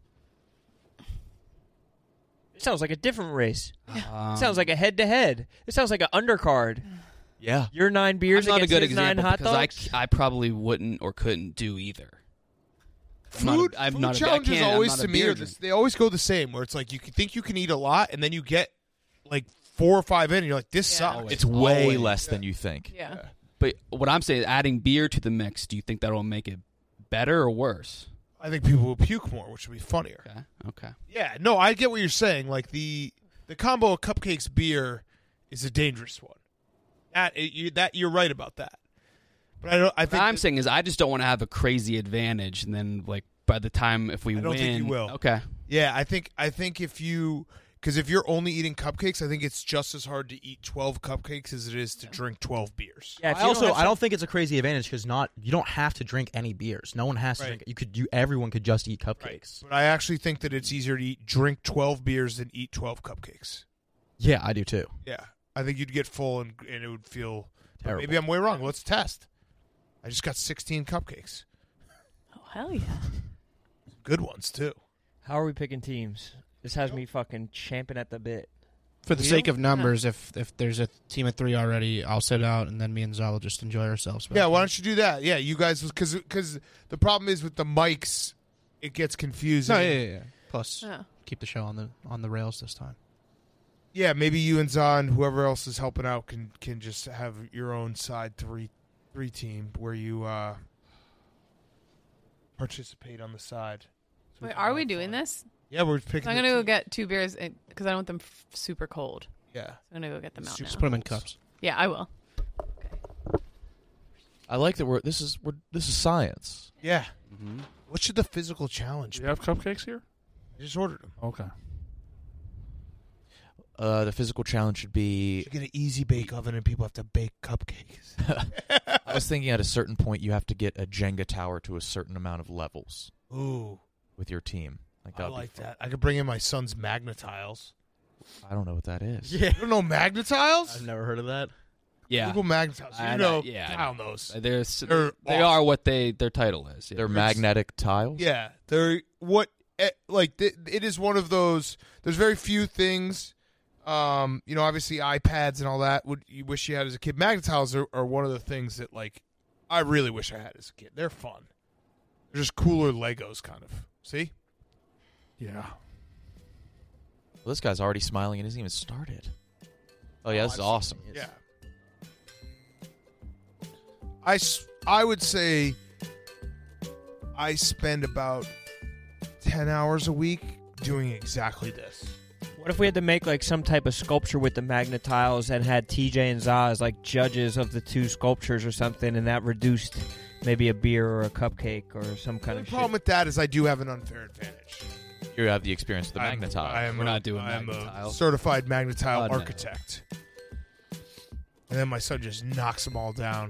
It sounds like a different race. Um, It sounds like a head-to-head. It sounds like an undercard. Yeah. Your nine beers I'm not a against good his example nine hot because dogs. I, I probably wouldn't or couldn't do either. I'm not a- Food, I'm food not a- I challenges can't- I'm always not a to me beer are this, they always go the same. Where it's like you can think you can eat a lot, and then you get like four or five in, and you're like, "This Yeah. sucks." Always. It's way Always. less than you think. Yeah. But what I'm saying, adding beer to the mix, do you think that will make it better or worse? I think people will puke more, which would be funnier. Okay. Okay. Yeah, no, I get what you're saying. Like the the combo of cupcakes beer is a dangerous one. That you, that you're right about that. But I don't. I What think I'm that- saying is, I just don't want to have a crazy advantage, and then like by the time if we I don't win, think you will. Okay. Yeah, I think I think if you because if you're only eating cupcakes, I think it's just as hard to eat twelve cupcakes as it is to drink twelve beers. Yeah, if I you also have I some- don't think it's a crazy advantage because not you don't have to drink any beers. No one has to Right. drink. You could you everyone could just eat cupcakes. But I actually think that it's easier to eat drink twelve beers than eat twelve cupcakes. Yeah, I do too. Yeah, I think you'd get full and and it would feel. but Terrible. Maybe I'm way wrong. Let's test. I just got sixteen cupcakes. Oh hell yeah. Good ones too. How are we picking teams? This has me fucking champing at the bit. For the Real? sake of numbers, if if there's a team of three already, I'll sit out, and then me and Zal will just enjoy ourselves. Yeah, why don't you do that? Yeah, you guys, because because the problem is with the mics, it gets confusing. No, yeah, yeah, yeah. Plus, Yeah. keep the show on the on the rails this time. Yeah, maybe you and Zahn, whoever else is helping out, can can just have your own side three three team where you uh, participate on the side. So Wait, can are have we doing fun. this? Yeah, we're picking. I'm the gonna go team. get two beers because I don't want them f- super cold. Yeah, So I'm gonna go get them out Super now. Just put them in cups. Yeah, I will. I like that we're this is we're this is science. yeah. Mm-hmm. What should the physical challenge Do be? you have cupcakes here? I just ordered them. Okay. Uh, the physical challenge should be. You should get an easy bake oven and people have to bake cupcakes. I was thinking at a certain point you have to get a Jenga tower to a certain amount of levels Ooh, with your team. Like that I would be like fun. that. I could bring in my son's magnetiles. I don't know what that is. You don't know magnetiles? I've never heard of that. Yeah. Google magnetiles. You I know, know, yeah, I Kyle know. knows. They're, s- They're they awesome. are what they their title is. Yeah. They're magnetic tiles. Yeah, they're what eh, like th- it is one of those. There's very few things. Um, you know, obviously iPads and all that. Would you wish you had as a kid? Magnetiles are, are one of the things that like I really wish I had as a kid. They're fun. They're just cooler Legos, kind of. See? Yeah. Well, this guy's already smiling and hasn't even started. Oh yeah, this is awesome. Yeah. I, s- I would say I spend about ten hours a week doing exactly this. What if we had to make like some type of sculpture with the magnetiles and had T J and Za as like judges of the two sculptures or something, and that reduced maybe a beer or a cupcake or some kind The of problem shit. with that is I do have an unfair advantage. You have the experience with the I'm- magnetile. I am We're a- not doing I am magnetile. a certified magnetile Oh, no. architect. And then my son just knocks them all down.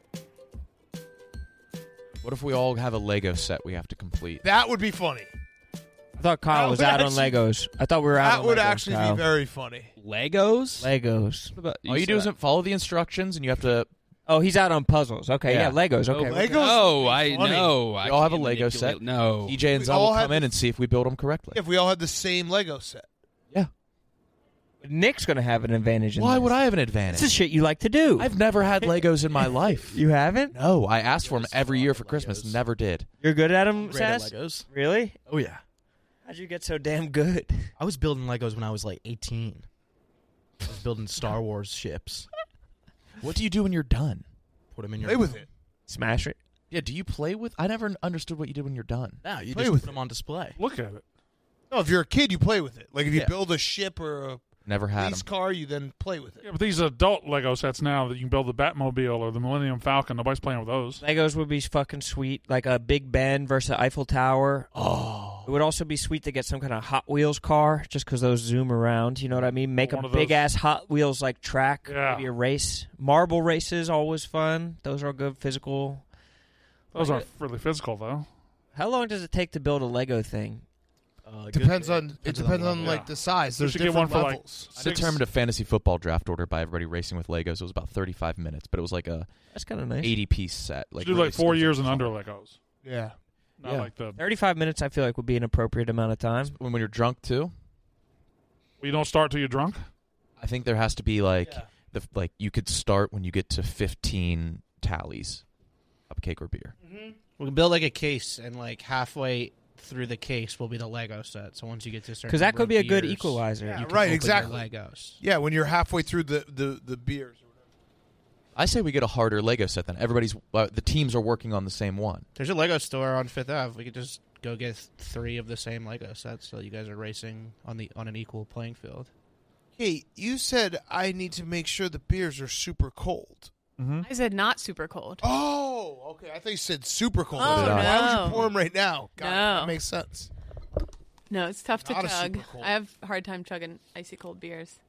What if we all have a Lego set we have to complete? That would be funny. I thought Kyle That was would out actually- on Legos. I thought we were out That on would Legos, actually Kyle. be very funny. Legos? Legos. What about, All you do is follow the instructions, and you have to. Oh, he's out on puzzles. Okay, yeah, Yeah. Legos. Okay. Oh, Legos No, would I be funny. know. I We all have a can't Lego manipulate- set. No. D J and We Zell all will have come in the- and see if we build them correctly. If we all had the same Lego set. Nick's going to have an advantage in Why this. would I have an advantage? This is shit you like to do. I've never had Legos in my life. You haven't? No, I asked for them every year for Christmas. Legos. Never did. You're good at them, Great at Sass? Legos. Really? Oh yeah. How'd you get so damn good? I was building Legos when I was like eighteen. I was building Star Wars ships. What do you do when you're done? Put them in your Play with it. Smash it. Yeah, do you play with? I never understood what you did when you're done. No, you Play just with put them on display. Look at it. No, if you're a kid, you play with it. Like if you Yeah. build a ship or a Never had police them. car, you then play with it. Yeah, but these adult Lego sets now that you can build the Batmobile or the Millennium Falcon, nobody's playing with those. Legos would be fucking sweet, like a Big Ben versus Eiffel Tower. Oh. It would also be sweet to get some kind of Hot Wheels car, just because those zoom around. You know what I mean? Make One a of those- big ass Hot Wheels like track, Yeah. maybe a race. Marble races always fun. Those are good physical. Those Like aren't really physical, though. How long does it take to build a Lego thing? Uh, Depends good- on it depends on level. like Yeah. the size. You There's should get different one for, like, levels. I determined a fantasy football draft order by everybody racing with Legos. It was about thirty-five minutes, but it was like a That's kind of nice. eighty-piece set. Like Like do really like four expensive. years and under Legos. Yeah. Not Yeah. like the. thirty-five minutes, I feel like, would be an appropriate amount of time. When, when you're drunk too, You don't start till you're drunk? I think there has to be like the like you could start when you get to fifteen tallies, cupcake or beer. We can build like a case, and like halfway through the case will be the Lego set. So once you get to a certain Because that number could of be a good beers, equalizer. Yeah, you can right, open your exactly. Legos. Yeah, when you're halfway through the the, the beers. I say we get a harder Lego set then. Everybody's uh, the teams are working on the same one. There's a Lego store on Fifth Avenue. We could just go get th- three of the same Lego sets, so you guys are racing on the on an equal playing field. Hey, you said I need to make sure the beers are super cold. I said not super cold. Oh, okay. I thought you said super cold. Oh, I was like, Why would no. you pour them right now? God, No. that makes sense. No, it's tough to Not a chug. super cold. I have a hard time chugging icy cold beers.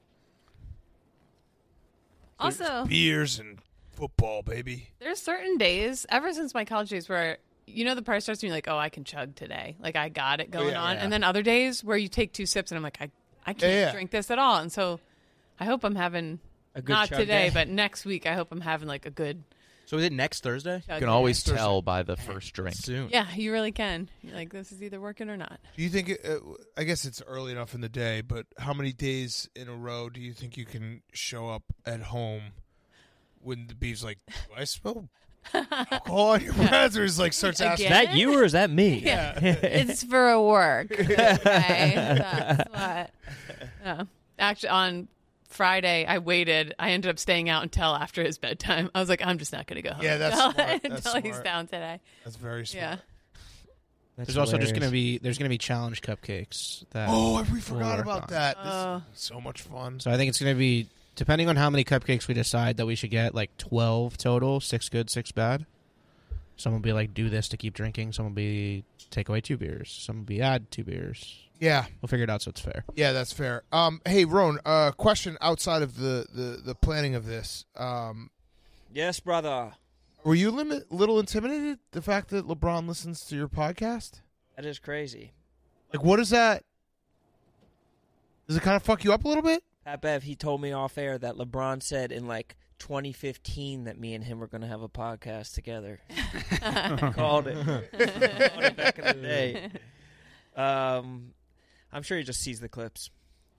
Also, Beers and football, baby. there's certain days, ever since my college days, where you know the price starts being like, oh, I can chug today, like I got it going yeah, on, yeah. and then other days where you take two sips and I'm like, I, I can't Yeah, yeah. drink this at all, and so I hope I'm having A good not chug today, day. but next week I hope I'm having like a good. So is it next Thursday? chug You can day. always tell by the first drink. Soon. Yeah, you really can. You're like, this is either working or not. Do you think? It, uh, I guess it's early enough in the day, but how many days in a row do you think you can show up at home when the beef's like, do I smell alcohol on your breath? Or is like starts asking. Is that you or is that me? Yeah, it's for work. Okay, that's what. Yeah. Actually, on Friday, I waited. I ended up staying out until after his bedtime. I was like, I'm just not going to go home. Yeah, that's until, smart. until That's he's smart. down today. That's very smart. Yeah. That's There's also just hilarious. gonna be there's gonna be challenge cupcakes. That Oh, I we we'll forgot work about on. that. This Oh. is so much fun. So I think it's gonna be depending on how many cupcakes we decide that we should get, like twelve total, six good, six bad. Some will be like do this to keep drinking. Some will be take away two beers. Some will be add two beers. Yeah. We'll figure it out so it's fair. Yeah, that's fair. Um, hey, Roan, uh, question outside of the, the, the planning of this. Um, Yes, brother. were you limit, little intimidated the fact that LeBron listens to your podcast? That is crazy. Like, what is that? Does it kind of fuck you up a little bit? Pat Bev, he told me off air that LeBron said in like twenty fifteen that me and him were going to have a podcast together. Called it. Called it back in the day. Um, I'm sure he just sees the clips.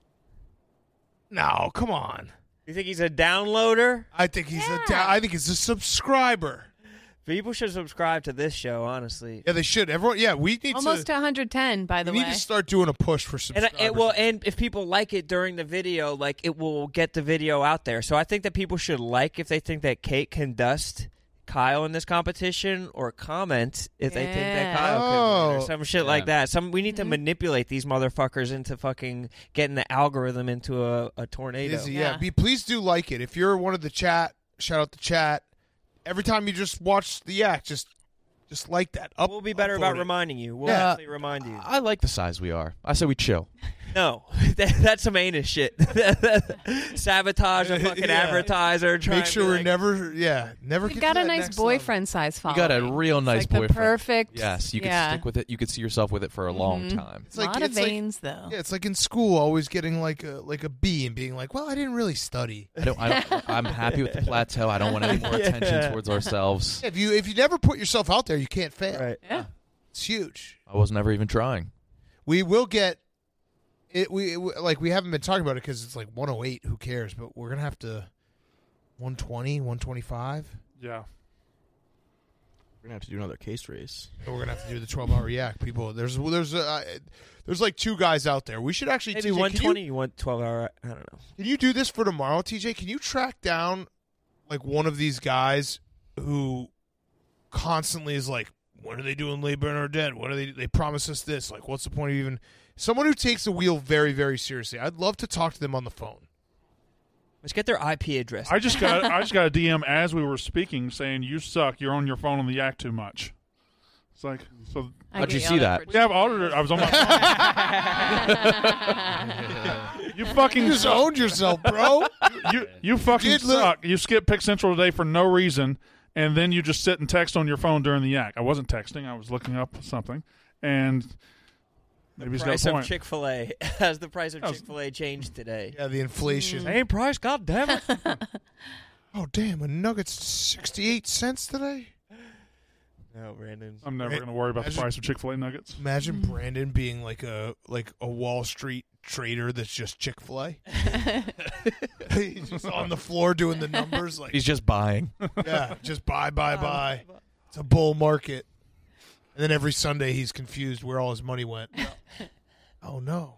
No, come on. You think he's a downloader? I think he's a. Da- I think he's a subscriber. People should subscribe to this show, honestly. Yeah, they should. Everyone. Yeah, we need Almost to. to one hundred ten, by the we way. need to start doing a push for And subscribers. it will, and if people like it during the video, like it will get the video out there. So I think that people should like if they think that Kate can dust Kyle in this competition, or comment if they think that Yeah. Kyle can win, or Oh. some shit Yeah. like that. Some we need to Mhm. manipulate these motherfuckers into fucking getting the algorithm into a, a tornado. Izzy, Yeah. yeah. Be, please do like it. If you're one of the chat, shout out the chat. every time you just watch the Yak, just just like that. Up, we'll be better upvote about it. reminding you. We'll Yeah. actually remind you. I like the size we are. I say we chill. No, that, that's some anus shit. Sabotage a fucking Yeah. advertiser. trying Make sure to be we're like, never, yeah, never You get got to a that nice next boyfriend size You following. got a real nice like the boyfriend. perfect. Yes, you could yeah. stick with it. You could see yourself with it for a long Mhm. time. It's like- a lot of it's like- veins, though. Yeah, it's like in school, always getting like a like a B and being like, well, I didn't really study. I don't, I don't, I'm happy with the plateau. I don't want any more attention Yeah. towards ourselves. If you if you never put yourself out there, you can't fail. Right. Yeah. It's huge. I was never even trying. We will get it. We it, like we haven't been talking about it because it's like one oh eight. Who cares? But we're gonna have to one twenty, one twenty-five. Yeah. We're gonna have to do another case race. And we're gonna have to do the twelve hour yak. People, there's there's uh, there's like two guys out there. We should actually Maybe T J, one can twenty. you- You want twelve hour? I don't know. Can you do this for tomorrow, T J? Can you track down like one of these guys who constantly is like, when are they doing labor and are dead? When are they? They promise us this. Like, what's the point of even? Someone who takes the wheel very, very seriously. I'd love to talk to them on the phone. Let's get their I P address. I just got I just got a D M as we were speaking saying you suck. You're on your phone on the Yak too much. It's like so. I How'd get you yelled see at that? for We have auditor. I was on my phone. You fucking You just suck. owned yourself, bro. You you fucking Did look- suck. You skipped Pick Central today for no reason, and then you just sit and text on your phone during the Yak. I wasn't texting. I was looking up something, and maybe he's got price a of point. Chick Fil A. Has the price of That was- Chick Fil A changed today? Yeah, the inflation. Same price. God damn it. Oh, damn. A nugget's sixty-eight cents today? No, Brandon. I'm never Right. going to worry about the Imagine- price of Chick Fil A nuggets. Imagine Brandon being like a like a Wall Street trader that's just Chick-fil-A. He's just on the floor doing the numbers. Like, He's just buying. yeah, just buy, buy, buy. It's a bull market. And then every Sunday he's confused where all his money went. Oh, no.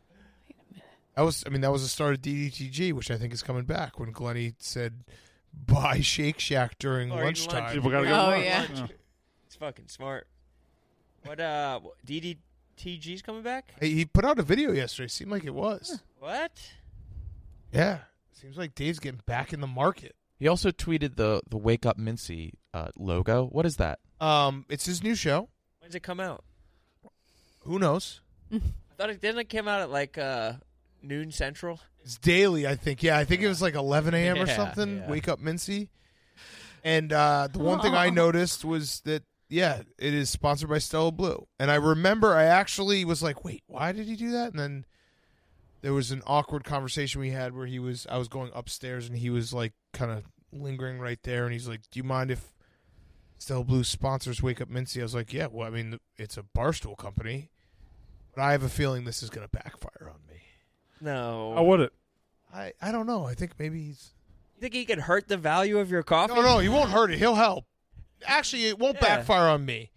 That was, I mean, that was the start of D D T G, which I think is coming back when Glennie said, buy Shake Shack during Or eat lunchtime. lunch. People got to go. Oh, lunch. yeah. It's fucking smart. What, uh, D D T G's coming back? Hey, he put out a video yesterday. Seemed like it was. What? Yeah. Seems like Dave's getting back in the market. He also tweeted the the Wake Up Mincy uh, logo. What is that? Um, it's his new show. When's it come out? Who knows? I thought it didn't it come out at like uh, noon central. It's daily, I think. Yeah, I think it was like eleven a.m. or Yeah, something. yeah. Wake Up Mincy. And uh, the one thing I noticed was that, yeah, it is sponsored by Stella Blue. And I remember I actually was like, wait, why did he do that? And then there was an awkward conversation we had where he was, I was going upstairs and he was like kind of lingering right there. And he's like, do you mind if Stella Blue sponsors Wake Up Mincy? I was like, yeah, well, I mean, it's a Barstool company. But I have a feeling this is going to backfire on me. No. How would it? I, I don't know. I think maybe he's... You think he could hurt the value of your coffee? No, no, he won't hurt it. He'll help. Actually, it won't Yeah. backfire on me.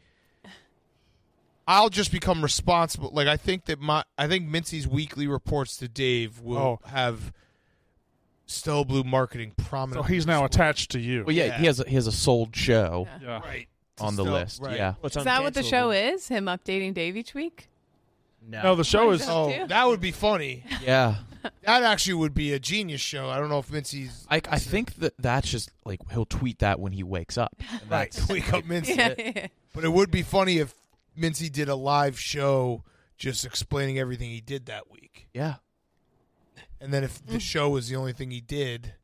I'll just become responsible. Like I think that my, I think Mincy's weekly reports to Dave will Oh. have Stella Blue marketing So prominent. he's now attached to you. Well, yeah, Yeah. he has a, he has a sold show Yeah. right on the Stella- list. right. Yeah. What's Is that what the show is? Him updating Dave each week? No, the show is. Oh, too? that would be funny. Yeah. That actually would be a genius show. I don't know if Mincy's I, I think that that's just like he'll tweet that when he wakes up. And right. that's- Wake Up Mincy. Yeah, yeah. But it would be funny if Mincy did a live show just explaining everything he did that week. Yeah. And then if the show was the only thing he did,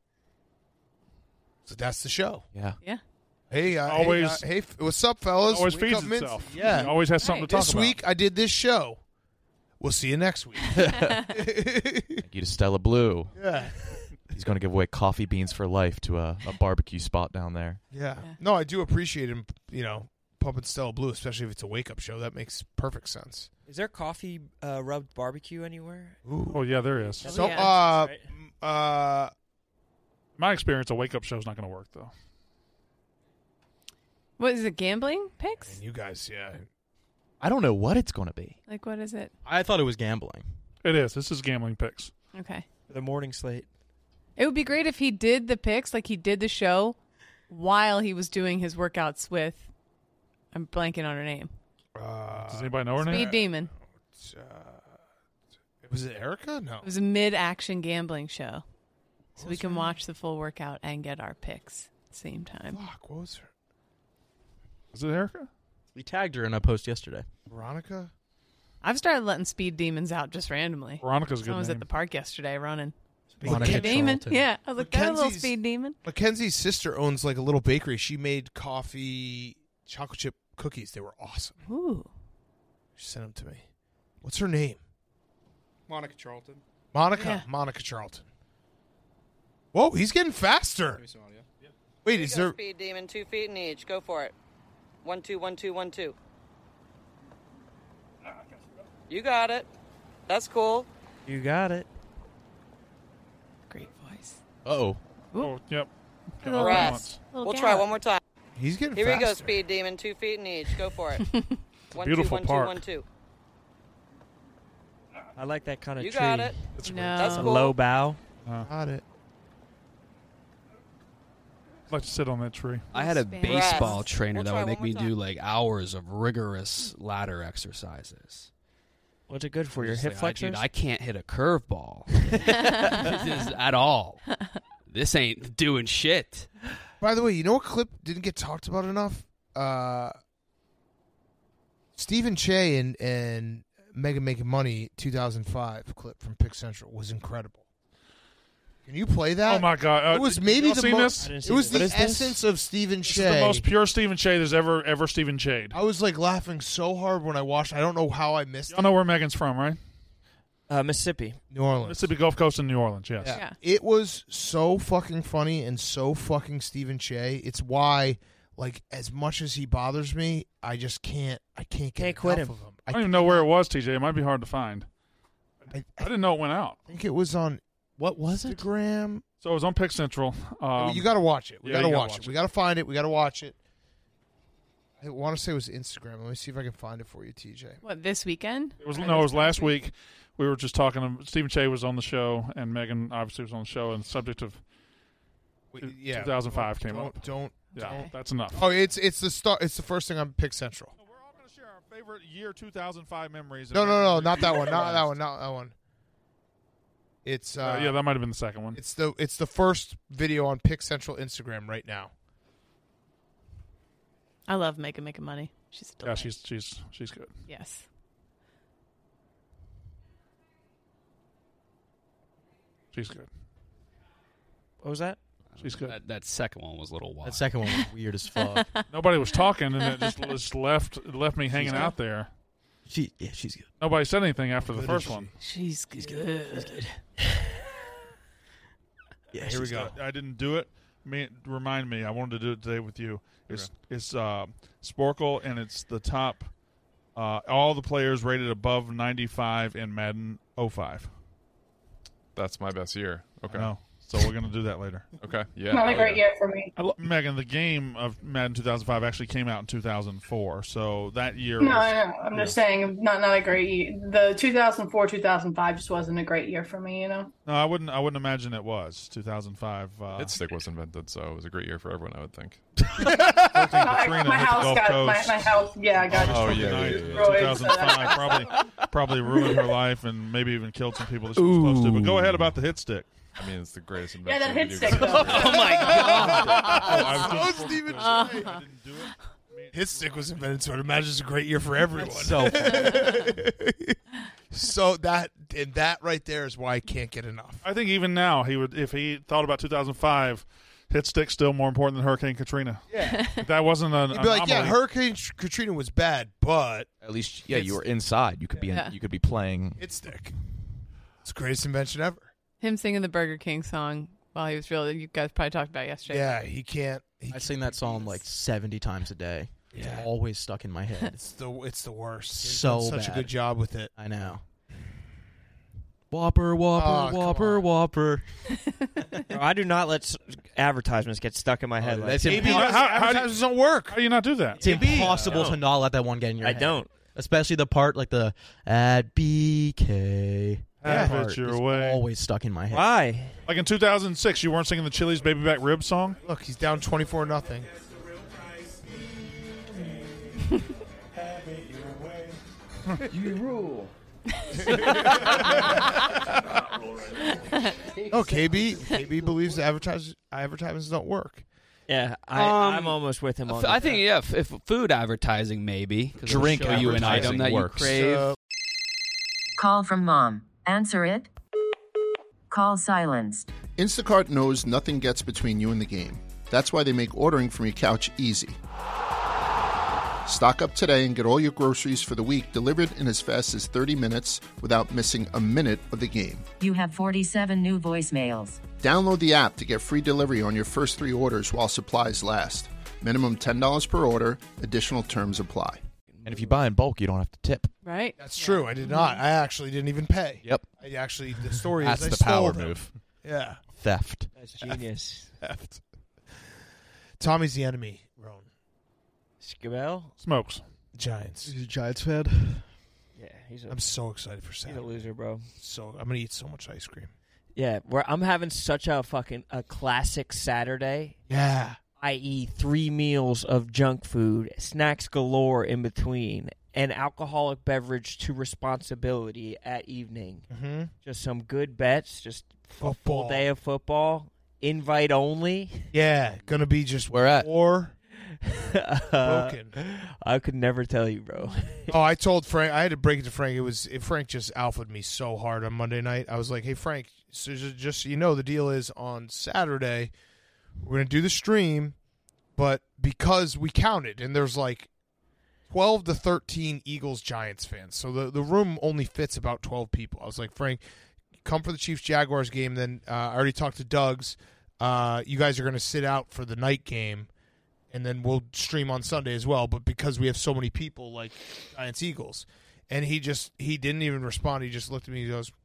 so that's the show. Yeah. Yeah. Hey, uh, Always- hey, uh, hey, f- what's up, fellas? Always Wake feeds up, Mincy. itself. Yeah, It always has something Right. to talk this about. week I did this show. We'll see you next week. Thank you to Stella Blue. yeah, He's going to give away coffee beans for life to a, a barbecue spot down there. yeah. No, I do appreciate him. You know, pumping Stella Blue, especially if it's a wake-up show. That makes perfect sense. Is there coffee uh, rubbed barbecue anywhere? Ooh. Oh yeah, there is. So, yeah. uh, Right. m- uh, My experience, a wake up show is not going to work though. What is it? Gambling picks? and you guys, yeah. I don't know what it's going to be. Like what is it? I thought it was gambling. It is. This is gambling picks. Okay. The morning slate. It would be great if he did the picks, like he did the show, while he was doing his workouts with. I'm blanking on her name. Uh, Does anybody know her name? Speed Demon. uh, was it Erica? No. It was a mid-action gambling show, so we can watch the full workout and get our picks. Same time. Fuck, what was her? Is it Erica? We tagged her in a post yesterday. Veronica? I've started letting speed demons out just randomly. Veronica's a good Someone was name. at the park yesterday running. Monica demon. Charlton. Yeah, I was like, that little Mackenzie's- speed demon. Mackenzie's sister owns like a little bakery. She made coffee chocolate chip cookies. They were awesome. Ooh. She sent them to me. What's her name? Monica Charlton. Monica. Yeah. Monica Charlton. Whoa, he's getting faster. Wait, is there? Speed demon, two feet in each. Go for it. One, two, one, two, one, two. You got it. That's cool. You got it. Great voice. Oh. Oh, yep. Little rest. We'll try one more time. He's getting Here we go, faster. speed demon, two feet in each. Go for it. One, beautiful two, one, park. two, one, two. I like that kind of You tree. got it. That's, No. That's A cool. low bow. uh, Got it. I'd like to sit on that tree. I had a Span. baseball Rest. trainer We'll that try would make one me more do time. like hours of rigorous ladder exercises. What's it good for? Your Just hip like, I, flexors? dude, I can't hit a curveball This is at all. This ain't doing shit. By the way, you know what clip didn't get talked about enough? Uh, Stephen Che and and Mega Making Money two thousand five clip from Pick Central was incredible. Can you play that? Oh my god! Uh, It was maybe y'all the seen most. this? It was What the is this? essence of Stephen This Che. is the most pure Stephen Che there's ever ever Stephen Che'd. I was like laughing so hard when I watched. I don't know how I missed Y'all it. know where Megan's from, right? Uh, Mississippi. New Orleans. Mississippi Gulf Coast in New Orleans. Yes. Yeah. Yeah. It was so fucking funny and so fucking Stephen Che. It's why, like, as much as he bothers me, I just can't. I can't get Can't quit enough him. of him. I don't even know where it was, T J. It might be hard to find. I, I didn't know it went out. think it was on What was it? Instagram. So it was on Pick Central. Um, you got to watch it. We yeah, got to you gotta watch, watch it. it. We got to find it. We got to watch it. I want to say it was Instagram. Let me see if I can find it for you, T J. What, this weekend? It was Or no, it this was last week. We were just talking. Stephen Che was on the show, and Megan obviously was on the show, and the subject of Wait, yeah, two thousand five don't, came up. Don't. Yeah, don't. that's enough. Oh, it's it's the start. It's the first thing on Pick Central. We're all going to share our favorite year two thousand five memories. No, no, no, not that one. Not that one. Not that one. It's uh, Uh, yeah, that might have been the second one. It's the it's the first video on Pick Central Instagram right now. I love Megan making money. She's a Yeah, delight. she's she's she's good. Yes. She's good. What was that? She's good. That, that second one was a little wild. That second one was weird as fuck. Nobody was talking, and it just, just left it left me hanging good. out there. She, yeah, she's good. Nobody said anything after the Good first is she? one. She's good. Yeah, Here we she's go. good. I didn't do it. Me, remind me. I wanted to do it today with you. It's it's uh, Sporkle, and it's the top. Uh, all the players rated above ninety-five in Madden oh five. That's my best year. Okay. No, so we're gonna do that later. Okay. Yeah. Not a oh, great yeah. year for me. Megan, the game of Madden two thousand five actually came out in two thousand four. So that year. No, was, I know. I'm just saying, not not a great year. The two thousand four, two thousand five just wasn't a great year for me. You know. No, I wouldn't. I wouldn't imagine it was two thousand five. Uh, Hitstick was invented, so it was a great year for everyone, I would think. My, Katrina my hit the house Gulf got my, Coast. my house. Yeah, I got Oh, destroyed. yeah, yeah, yeah, Destroyed, two thousand five so that- probably probably ruined her life and maybe even killed some people that she was supposed to. But go ahead about the hit stick. I mean, it's the greatest Yeah, invention. that of hit video stick games. though. Oh my god! Oh, I was Oh, doing Stephen full- Che. I didn't do it. Hit stick was invented, so I'd imagine it's a great year for everyone. So so that and that right there is why I can't get enough. I think even now he would, if he thought about two thousand five, hit stick still more important than Hurricane Katrina. Yeah, If that wasn't an you'd be like, yeah, anomaly- Hurricane Katrina was bad, but At least, yeah, you It's- were inside. You could be in, Yeah. you could be playing. hit stick. It's the greatest invention ever. Him singing the Burger King song while he was real. You guys probably talked about it yesterday. Yeah, he can't. He I can't sing that song beat like us. seventy times a day. It's Yeah. always stuck in my head. It's the it's the worst. He's So done such bad. a good job with it. I know. Whopper, Whopper, Oh, come Whopper, on. Whopper. Bro, I do not let s- advertisements get stuck in my head. like That's that. Maybe impo- how- how do you- advertisements don't work. How do you not do that? It's impossible to not let that one get in your I head. don't. Especially the part like the at B K. Have part it your is way. always stuck in my head. Why? Like in two thousand six, you weren't singing the Chili's Baby Back Rib song? Look, he's down twenty-four nothing. You rule. Oh, K B K B believes the advertise, advertisements don't work. Yeah, I, Um, I'm almost with him on F- that. I think yeah, if, if food advertising maybe 'cause it'll Drink show you an advertising item that works. you crave. Uh, Call from mom. Answer it. Call silenced. Instacart knows nothing gets between you and the game. That's why they make ordering from your couch easy. Stock up today and get all your groceries for the week delivered in as fast as thirty minutes without missing a minute of the game. You have forty-seven new voicemails. Download the app to get free delivery on your first three orders while supplies last. Minimum ten dollars per order. Additional terms apply. And if you buy in bulk, you don't have to tip. Right. That's true. I did not. I actually didn't even pay. Yep. I actually, the story That's is I the stole power them. move. Yeah. Theft. That's genius. Theft. Tommy's the enemy, Roan. Skibell? Smokes. Giants. He's a Giants fan. Yeah, he's a, I'm so excited for he's Saturday. a loser, bro. So I'm gonna eat so much ice cream. Yeah, where I'm having such a fucking a classic Saturday. Yeah. that is three meals of junk food, snacks galore in between, and alcoholic beverage to responsibility at evening. Mm-hmm. Just some good bets, just a full Football. day of football, invite only. Yeah, gonna be just Where at? Or Uh, broken. I could never tell you, bro. Oh, I told Frank. I had to break it to Frank. It was it, Frank just alphaed me so hard on Monday night. I was like, "Hey, Frank, so just, just so you know, the deal is on Saturday, we're gonna do the stream, but because we counted and there's like twelve to thirteen Eagles Giants fans, so the the room only fits about twelve people." I was like, "Frank, come for the Chiefs Jaguars game." Then uh, I already talked to Doug's. Uh, you guys are gonna sit out for the night game. And then we'll stream on Sunday as well. But because we have so many people, like Giants Eagles, and he just he didn't even respond. He just looked at me. and He goes,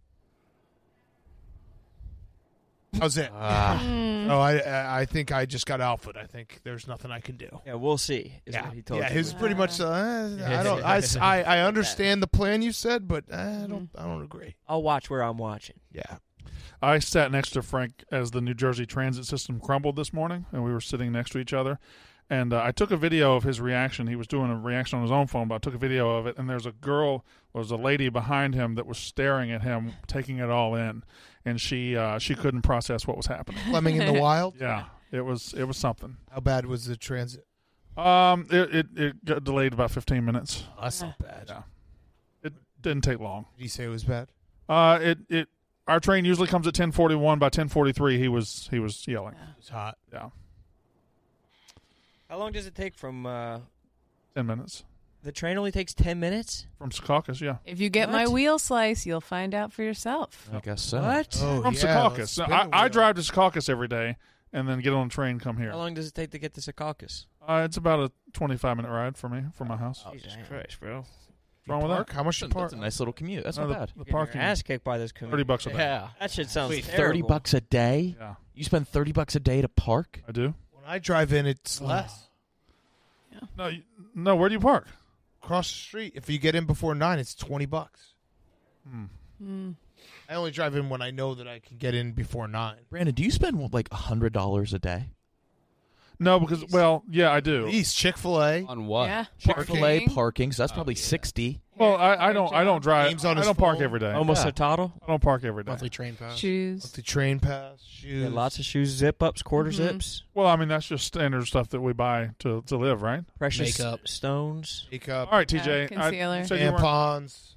"How's it?" Ah. Oh, I I think I just got alphaed. I think there's nothing I can do. Yeah, we'll see. Is Yeah, what he told yeah. you. His pretty much. Uh, I don't. I, I I understand the plan you said, but I don't. I don't agree. I'll watch where I'm watching. Yeah. I sat next to Frank as the New Jersey transit system crumbled this morning, and we were sitting next to each other. And uh, I took a video of his reaction. He was doing a reaction on his own phone, but I took a video of it. And there's a girl, there was a lady behind him that was staring at him, taking it all in, and she uh, she couldn't process what was happening. Fleming in the Wild. Yeah, it was it was something. How bad was the transit? Um, it it, it got delayed about fifteen minutes. Oh, that's not bad. Yeah, it didn't take long. Did you say it was bad? Uh, it it our train usually comes at ten forty-one. By ten forty-three, he was he was yelling. It's hot. Yeah. How long does it take from uh, Ten minutes. the train? Only takes ten minutes. From Secaucus, yeah. If you get my What? wheel slice, you'll find out for yourself. I guess so. What? Oh, From yeah, let's Secaucus. spin I, the I wheel. drive to Secaucus every day and then get on a train and come here. How long does it take to get to Secaucus? Uh, it's about a twenty-five minute ride for me from my house. Jesus Christ, bro! What's wrong with Park? that? How much to That's park? a nice little commute. That's No, not the, bad. the Getting parking. your ass kicked by this community. Thirty bucks a day. Yeah. That shit sounds Wait, terrible. thirty bucks a day? Yeah, You spend thirty bucks a day to park? I do. When I drive in, it's less. No, you, no. Where do you park? Across the street. If you get in before nine, it's twenty bucks. Hmm. Mm. I only drive in when I know that I can get in before nine. Brandon, do you spend like a hundred dollars a day? No, because well, yeah, I do. East Chick-fil-A. On what? Yeah. Chick-fil-A Parking. parking, so that's Oh, probably sixty. Well, I, I don't. I don't drive. Games on I his don't park phone. every day. Almost Yeah. a total. I don't park every day. Monthly train pass. Shoes. The train pass, shoes. Yeah, lots of shoes, zip ups, quarter Mhm. zips, Well, I mean that's just standard stuff that we buy to to live, right? precious Makeup. stones. makeup, All right, T Yeah, J. I- concealer. you said you weren't- tampons,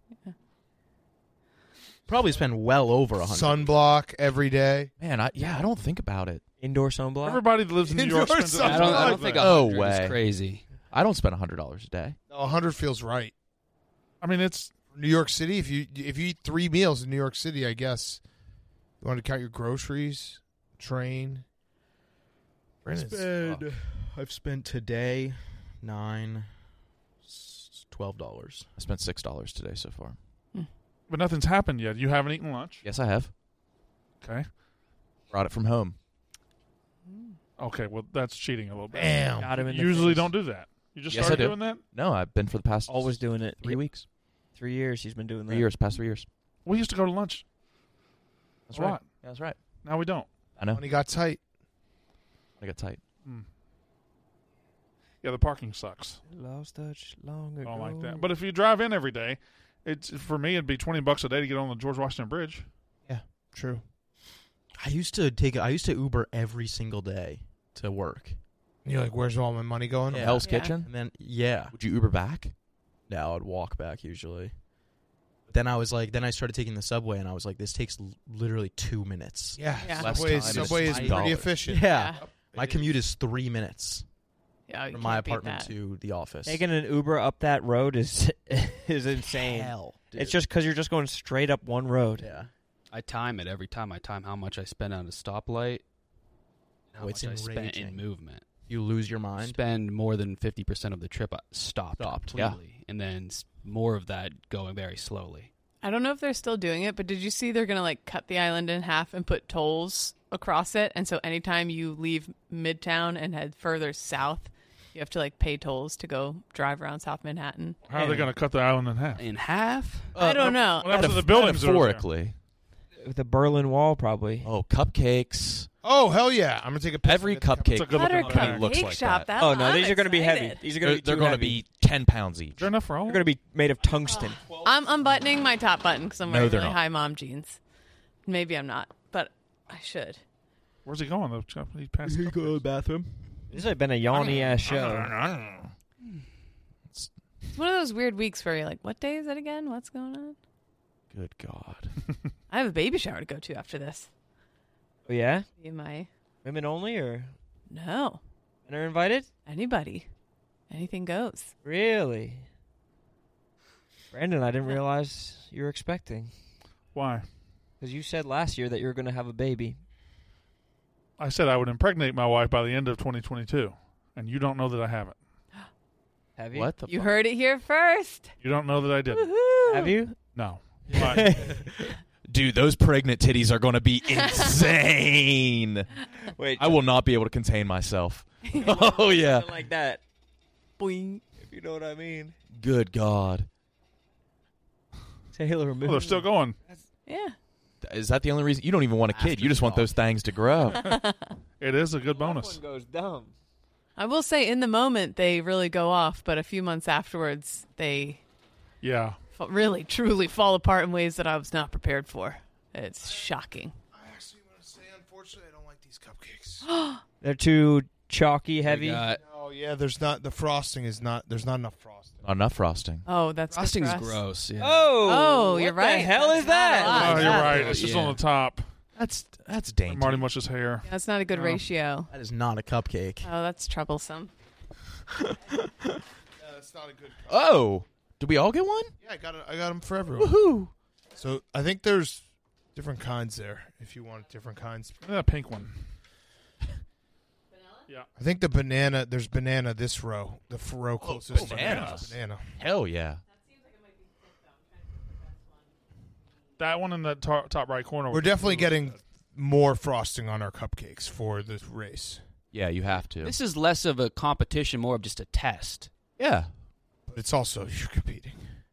Probably spend well over a hundred. sunblock every day. Man, I, yeah, I don't think about it. Indoor sunblock. Everybody that lives in New York Indoor spends it. I don't, I Oh, don't think no a hundred way. is crazy. I don't spend a hundred dollars a day. No, a hundred feels right. I mean, it's New York City. If you if you eat three meals in New York City, I guess you want to count your groceries, train. Brandon's- Spend, I've spent today nine, s- twelve dollars. I spent six dollars today so far. but nothing's happened yet. You haven't eaten lunch. Yes, I have. Okay. Brought it from home. Okay. Well, that's cheating a little bit. Bam. Got him in the Usually face. don't do that. You just Yes, started I do. doing that. No, I've been for the past Always doing it. three weeks. Three years he's been doing that. Three years, past three years. We used to go to lunch. That's a right. lot. That's right. Now we don't. I know. Money got tight. I got tight. Mm. Yeah, the parking sucks. Lost touch long I ago. don't like that. But if you drive in every day, it's for me it'd be twenty bucks a day to get on the George Washington Bridge. Yeah, true. I used to take. I used to Uber every single day to work. And you're like, where's all my money going? Yeah. Hell's Yeah. Kitchen? And then yeah, Would you Uber back? no, I'd walk back usually. Then I was like, then I started taking the subway, and I was like, this takes l- literally two minutes. Yeah, Yeah. Less Subway, is, time Subway is is pretty dollars. efficient. Yeah, Yeah. my commute is three minutes Yeah, you from my can't beat apartment that. to the office. Taking an Uber up that road is is insane. Hell, dude. It's just because you're just going straight up one road. yeah. I time it every time. I time how much I spend on a stoplight. How Oh, it's much I spent enraging. in movement. You lose your mind. Spend more than fifty percent of the trip uh, stopped, Stopped, completely, and then s- more of that going very slowly. I don't know if they're still doing it, but did you see they're going to like cut the island in half and put tolls across it? And so anytime you leave Midtown and head further south, you have to like pay tolls to go drive around South Manhattan. How are they going to cut the island in half? In half? I don't know. What happens to the buildings over there? Metaphorically. The Berlin Wall, probably. Oh, cupcakes. Oh, hell yeah. I'm going to take a piss Every and get the cupcake It's a good Butter looking company cake looks cake like shop. that. That Oh no, I'm these are going to be heavy. excited. These are going They're, to be they're too going to heavy. be ten pounds each. They're enough for all They're of going to them. be made of tungsten. I'm unbuttoning my top button because I'm No, wearing they're really not. high mom jeans. Maybe I'm not, but I should. Where's he going? The chap- He's passing. go to the bathroom. This has been a yawny ass show. It's one of those weird weeks where you're like, what day is it again? What's going on? Good God. I have a baby shower to go to after this. Oh yeah, Be my women only, or no, men are invited? anybody, anything goes. Really? Brandon, I didn't realize you were expecting. Why? Because you said last year that you were going to have a baby. I said I would impregnate my wife by the end of twenty twenty-two, and you don't know that I haven't. Have you? What the You fuck? heard it here first. You don't know that I didn't. Woohoo! Have you? No. But Dude, those pregnant titties are going to be insane. Wait, I will not be able to contain myself. Oh, yeah. something like that. Boing. If you know what I mean. Good God. Taylor, well, they're still going. Yeah. Is that the only reason? You don't even want a kid. You just want those things to grow. It is a good bonus. One goes dumb. I will say, in the moment, they really go off, but a few months afterwards, they Yeah. fa- really, truly fall apart in ways that I was not prepared for. It's shocking. I actually want to say, unfortunately, I don't like these cupcakes. They're too chalky, heavy. We got- Oh, yeah, there's not, the frosting is not, there's not enough frosting. Not enough frosting. Oh, that's good frosting's for us. gross. Yeah. Oh, Oh, what you're the right. hell That's is that? not a lot. Oh, you're Yeah. right. It's just Yeah. on the top. That's that's Like dainty. Marty Mush's hair. That's not a good No. ratio. That is not a cupcake. Oh, that's troublesome. Yeah, that's not a good cupcake. Oh, did we all get one? Yeah, I got it. I got them for everyone. Woohoo! So I think there's different kinds there. If you want different kinds, Look at that pink one. Yeah. I think the banana. There's banana this row. The f- row closest. to bananas. Banana. Hell yeah. That one in the to- top right corner. We're definitely getting more frosting on our cupcakes for this race. Yeah, you have to. This is less of a competition, more of just a test. Yeah. But it's also you're competing.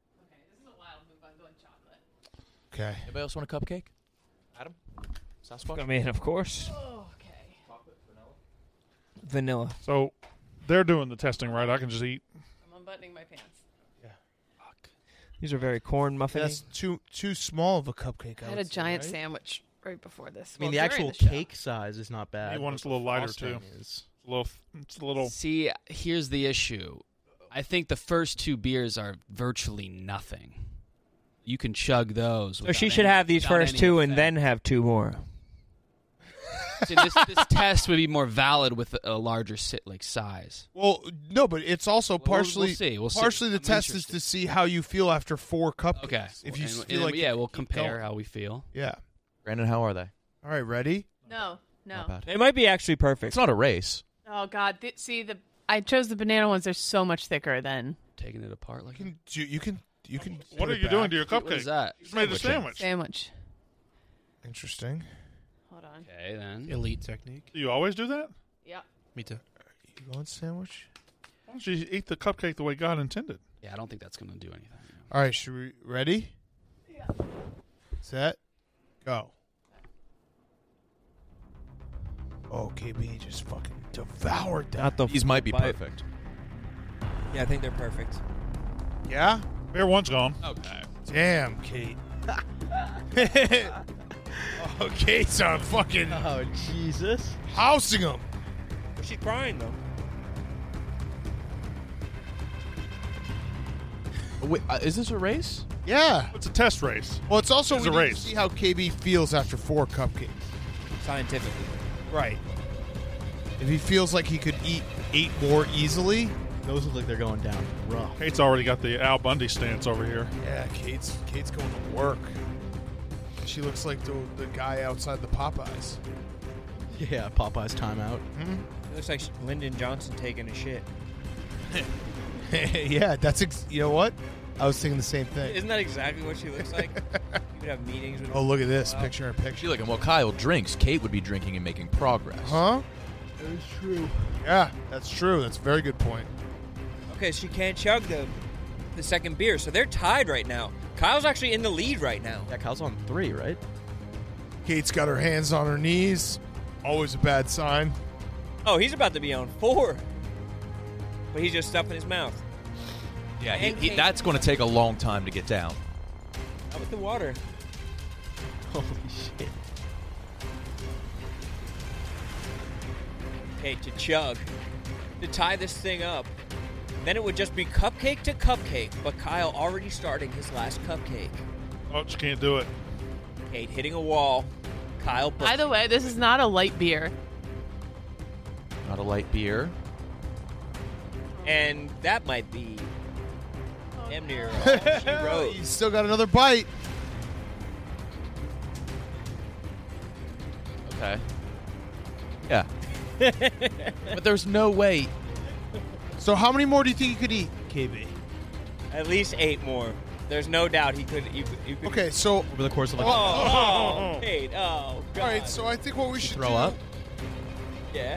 Okay. Anybody else want a cupcake? Adam? Sasquatch? I mean, of course. Okay. Vanilla. So they're doing the testing, right? I can just eat. I'm unbuttoning my pants. These are very corn muffin. That's too too small of a cupcake. I I had a would say, giant right? sandwich right before this. I mean, Well, the during actual the show. cake size is not bad. Maybe one but that's a the little lighter, frosting too. is- It's a little. It's a little. See, here's the issue. I think the first two beers are virtually nothing. You can chug those. So without she should any- have these without first any two and effect. then have two more. See, this, this test would be more valid with a larger sit like size. Well, no, but it's also we'll- partially we'll see, we'll see. partially the I'm test interested. is to see how you feel after four cupcakes. Okay. If you And- feel and, like yeah, you we'll keep compare going. how we feel. Yeah. Brandon, how are they? All right, ready? No, no. Not bad. They might be actually perfect. It's not a race. Oh God! Th- see the I chose the banana ones. They're so much thicker than Taking it apart like You can you, you can you can. What put are it you doing back. to your cupcake? What is that? You just made a sandwich. sandwich. Interesting. Hold on. Okay, then. Elite technique. Do you always do that? Yeah. Me too. You going sandwich? Why don't you eat the cupcake the way God intended? Yeah, I don't think that's going to do anything. All right, should we ready? Yeah. Set. Go. Oh, K B just fucking devoured that. Not the These might be bite. perfect. Yeah, I think they're perfect. Yeah? Beer one's gone. Okay. Damn, Kate. oh, Kate's on fucking Oh Jesus! housing them. she's crying though. Wait, uh, is this a race? Yeah. It's a test race. Well, it's also It's we a need race. to see how K B feels after four cupcakes. Scientifically. Right. If he feels like he could eat eight more easily. Those look like they're going down rough. Kate's already got the Al Bundy stance over here. Yeah, Kate's Kate's going to work. She looks like the the guy outside the Popeyes. Yeah, Popeye's timeout. Mm-hmm. It looks like Lyndon Johnson taking a shit. Yeah, that's ex- you know what? I was thinking the same thing. Isn't that exactly what she looks like? You would have meetings with. Oh, look at this Wow. picture in picture. She looking. Well, Kyle drinks. Kate would be drinking and making progress. Huh? That is true. Yeah, that's true. That's a very good point. Okay, she can't chug the the second beer, so they're tied right now. Kyle's actually in the lead right now. Yeah, Kyle's on three, right? Kate's got her hands on her knees. Always a bad sign. Oh, he's about to be on four, but he's just stuffing his mouth. Yeah, he, And he, Kate- that's going to take a long time to get down. How with the water? Holy shit. Okay, to chug, to tie this thing up. Then it would just be cupcake to cupcake, but Kyle already starting his last cupcake. Oh, she can't do it. Kate hitting a wall. Kyle. By the way, this is not a light beer. Not a light beer. And that might be damn near all she wrote. He's still got another bite. Okay. Yeah. But there's no way. So how many more do you think you could eat, K B? At least eight more. There's no doubt he could. You could, you could Okay, so over the course of like Oh, oh, Kate. Oh, God. all right. So I think what we should throw do, up. Yeah.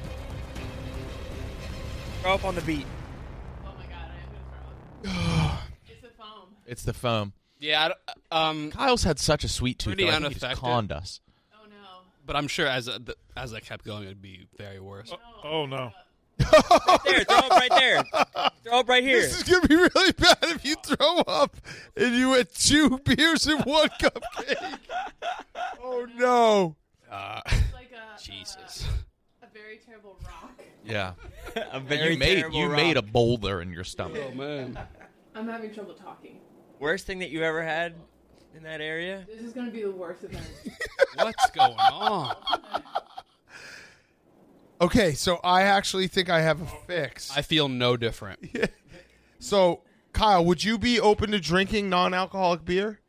Throw up on the beat. Oh my god, I am gonna throw up. It's the foam. It's the foam. Yeah, I don't- um, Kyle's had such a sweet tooth. Pretty though. I think he just unaffected. conned us. Oh no. but I'm sure as a, the, as I kept going, it'd be very worse. Oh, no. Right there. Throw up right there. Throw up right here. This is gonna be really bad if you throw up and you had two beers and one cupcake. Oh no! Uh, Like a Jesus. A, a very terrible rock. Yeah. A very you made terrible you rock. made a boulder in your stomach. Oh man. I'm having trouble talking. Worst thing that you ever had in that area? This is gonna be the worst event. What's going on? Okay, so I actually think I have a fix. I feel no different. So, Kyle, would you be open to drinking non-alcoholic beer?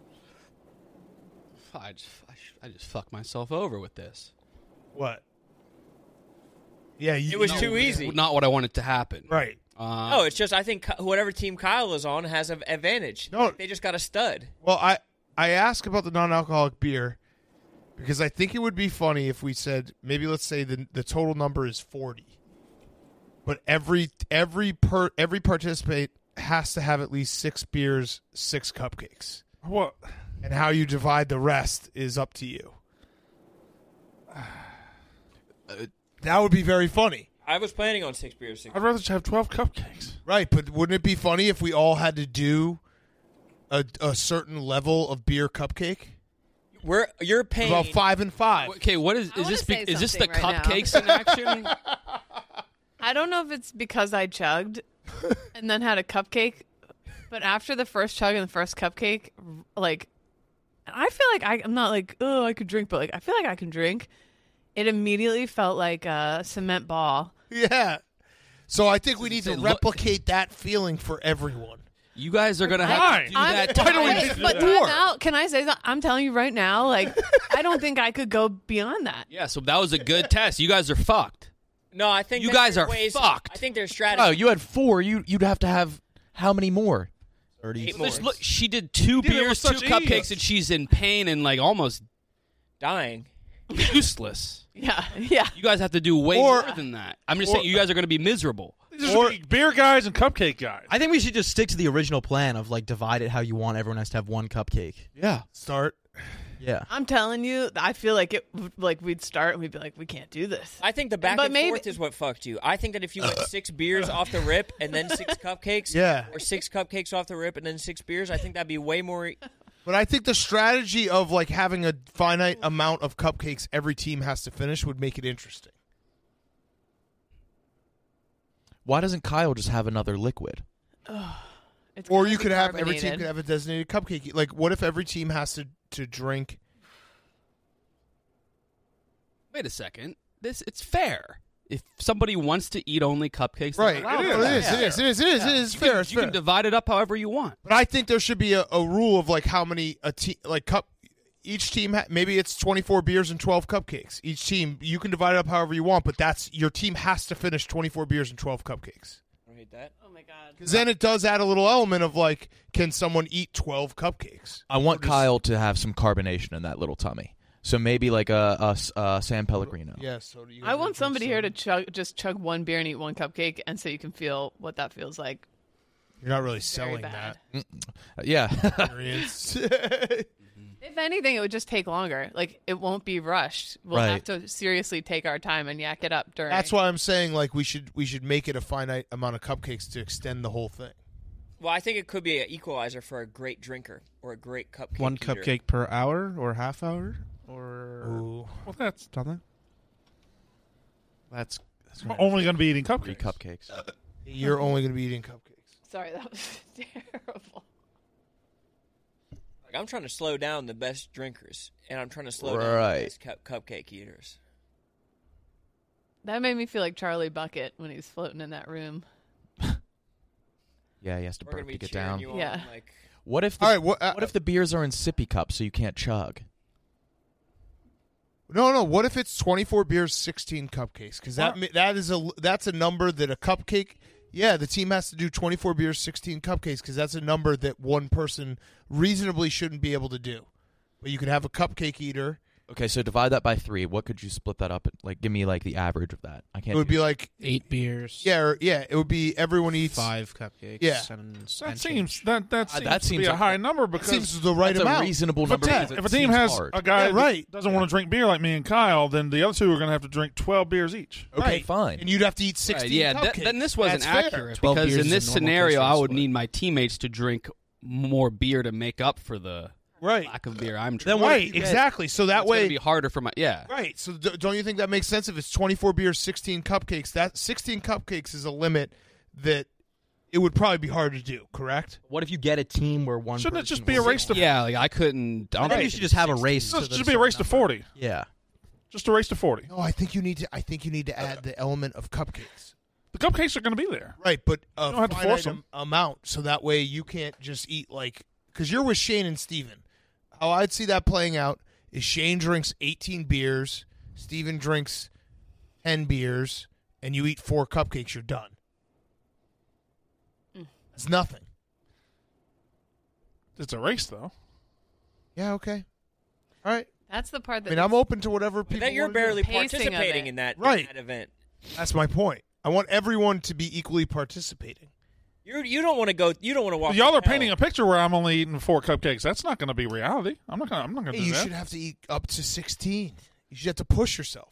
I just, I, sh- I just fucked myself over with this. What? Yeah, you, It was no, too easy. Not what I wanted to happen. Right. Uh, No, it's just I think Ky- whatever team Kyle is on has an advantage. No. They just got a stud. Well, I I ask about the non-alcoholic beer because I think it would be funny if we said maybe let's say the the total number is forty, but every every per every participant has to have at least six beers, six cupcakes. What? And how you divide the rest is up to you. Uh, That would be very funny. I was planning on six beers. Six I'd rather just have twelve cupcakes. Right, but wouldn't it be funny if we all had to do a, a certain level of beer cupcake? We're you're paying About five and five. Okay, what is I is this? wanna Be, say is this the something right now. cupcakes in action? I don't know if it's because I chugged and then had a cupcake, but after the first chug and the first cupcake, like, I feel like I, I'm not like, oh, I could drink, but like, I feel like I can drink. It immediately felt like a cement ball. Yeah. So I think we need to say, look- replicate that feeling for everyone. You guys are gonna have Why? to do I'm- that. Why don't we Wait, just do but that? time out. Can I say that? I'm telling you right now, like, I don't think I could go beyond that. Yeah, so that was a good test. You guys are fucked. No, I think You that guys there's are ways, fucked. I think there's strategy. Oh, you had four. You you'd have to have how many more? Eight Just more. look, she did two did it beers, with two such cupcakes, ease. and she's in pain and like almost dying. useless. Yeah, yeah. You guys have to do way Or- more than that. I'm just or- saying you guys are going to be miserable. These are be beer guys and cupcake guys. I think we should just stick to the original plan of like divide it how you want. Everyone has to have one cupcake. Yeah. Start. Yeah. I'm telling you, I feel like it. Like we'd start and we'd be like, we can't do this. I think the back But and maybe- forth is what fucked you. I think that if you went six beers off the rip and then six cupcakes, Yeah. or six cupcakes off the rip and then six beers, I think that'd be way more. But I think the strategy of like having a finite amount of cupcakes every team has to finish would make it interesting. Why doesn't Kyle just have another liquid? It's Or gotta you be could have every team carbonated. could have a designated cupcake. Like, what if every team has to, to drink? Wait a second. This it's fair. If somebody wants to eat only cupcakes, Right. they're allowed It to. is, it is, it is, it is, it is You fair, can- it's You fair. can divide it up however you want. But I think there should be a, a rule of like how many a team like cup. Each team, ha- maybe it's twenty-four beers and twelve cupcakes. Each team, you can divide it up however you want, but that's your team has to finish twenty-four beers and twelve cupcakes. I hate that. Oh my god. Because then it does add a little element of like, can someone eat twelve cupcakes? I want Or just- Kyle to have some carbonation in that little tummy. So maybe like a, a s- a San Pellegrino. Yeah, so do you I want somebody here to chug, just chug one beer and eat one cupcake, and so you can feel what that feels like. You're not really Very selling bad. that. Uh, yeah. Experience. If anything, it would just take longer. Like, it won't be rushed. We'll have Right. to seriously take our time and yak it up during. That's why I'm saying like we should we should make it a finite amount of cupcakes to extend the whole thing. Well, I think it could be an equalizer for a great drinker or a great cupcake. One eater. cupcake per hour or half hour or Well, that's something. That's, that's I'm only going to be eating cupcakes. cupcakes. You're only going to be eating cupcakes. Sorry, that was terrible. Like, I'm trying to slow down the best drinkers, and I'm trying to slow down Right. the best cup- cupcake eaters. That made me feel like Charlie Bucket when he was floating in that room. Yeah, he has to We're gonna burp be to get cheering down. you on, Yeah. like- What if the, All right, what, uh, what if the beers are in sippy cups so you can't chug? No, no. What if it's twenty-four beers, sixteen cupcakes? Because that mi- that is a that's a number that a cupcake. Yeah, the team has to do twenty-four beers, sixteen cupcakes because that's a number that one person reasonably shouldn't be able to do. But you could have a cupcake eater. Okay, so divide that by three. What could you split that up? At? Like, give me like the average of that. I can't. It would do be like eight beers. Yeah, or, yeah. It would be everyone eats Five cupcakes. Yeah, And, That and seems that that Uh, seems, that to seems be a like- high number because seems the right that's amount. a reasonable if a number. team, because it if a team seems has hard. a guy Yeah, right. that doesn't want to drink beer like me and Kyle, then the other two are going to have to drink twelve beers each. Okay, right. fine. And you'd have to eat sixteen. Right, yeah, cupcakes. th- then this wasn't That's fair. accurate twelve because beers in is this a normal scenario, case I of would split. need my teammates to drink more beer to make up for the Right. lack of beer I'm Then drinking. what- Right, exactly. So that it's way- gonna be harder for my yeah. Right. So d- don't you think that makes sense? If it's twenty-four beers, sixteen cupcakes, that sixteen cupcakes is a limit that it would probably be hard to do. Correct? What if you get a team where one Shouldn't it person just be a will- race to? Yeah, like I couldn't. I think you should just have a race. It to the should be a race to certain number. forty. Yeah. Just a race to forty. No, I think you need to. I think you need to add the element of cupcakes. The cupcakes are going to be there. Right, but a You don't have to finite force 'em. am- amount, so that way you can't just eat like because you're with Shane and Steven. How I'd see that playing out is Shane drinks eighteen beers, Steven drinks ten beers, and you eat four cupcakes. You're done. It's nothing. It's a race, though. Yeah. Okay. All right. That's the part I that mean, I'm open to whatever But people. that you're wanna do. barely Pacing of participating it. in that, in Right. that event. That's my point. I want everyone to be equally participating. You you don't want to go. You don't want to walk. Y'all to are painting hell. a picture where I'm only eating four cupcakes. That's not going to be reality. I'm not going. I'm not going to Hey, do you that. should have to eat up to sixteen. You should have to push yourself.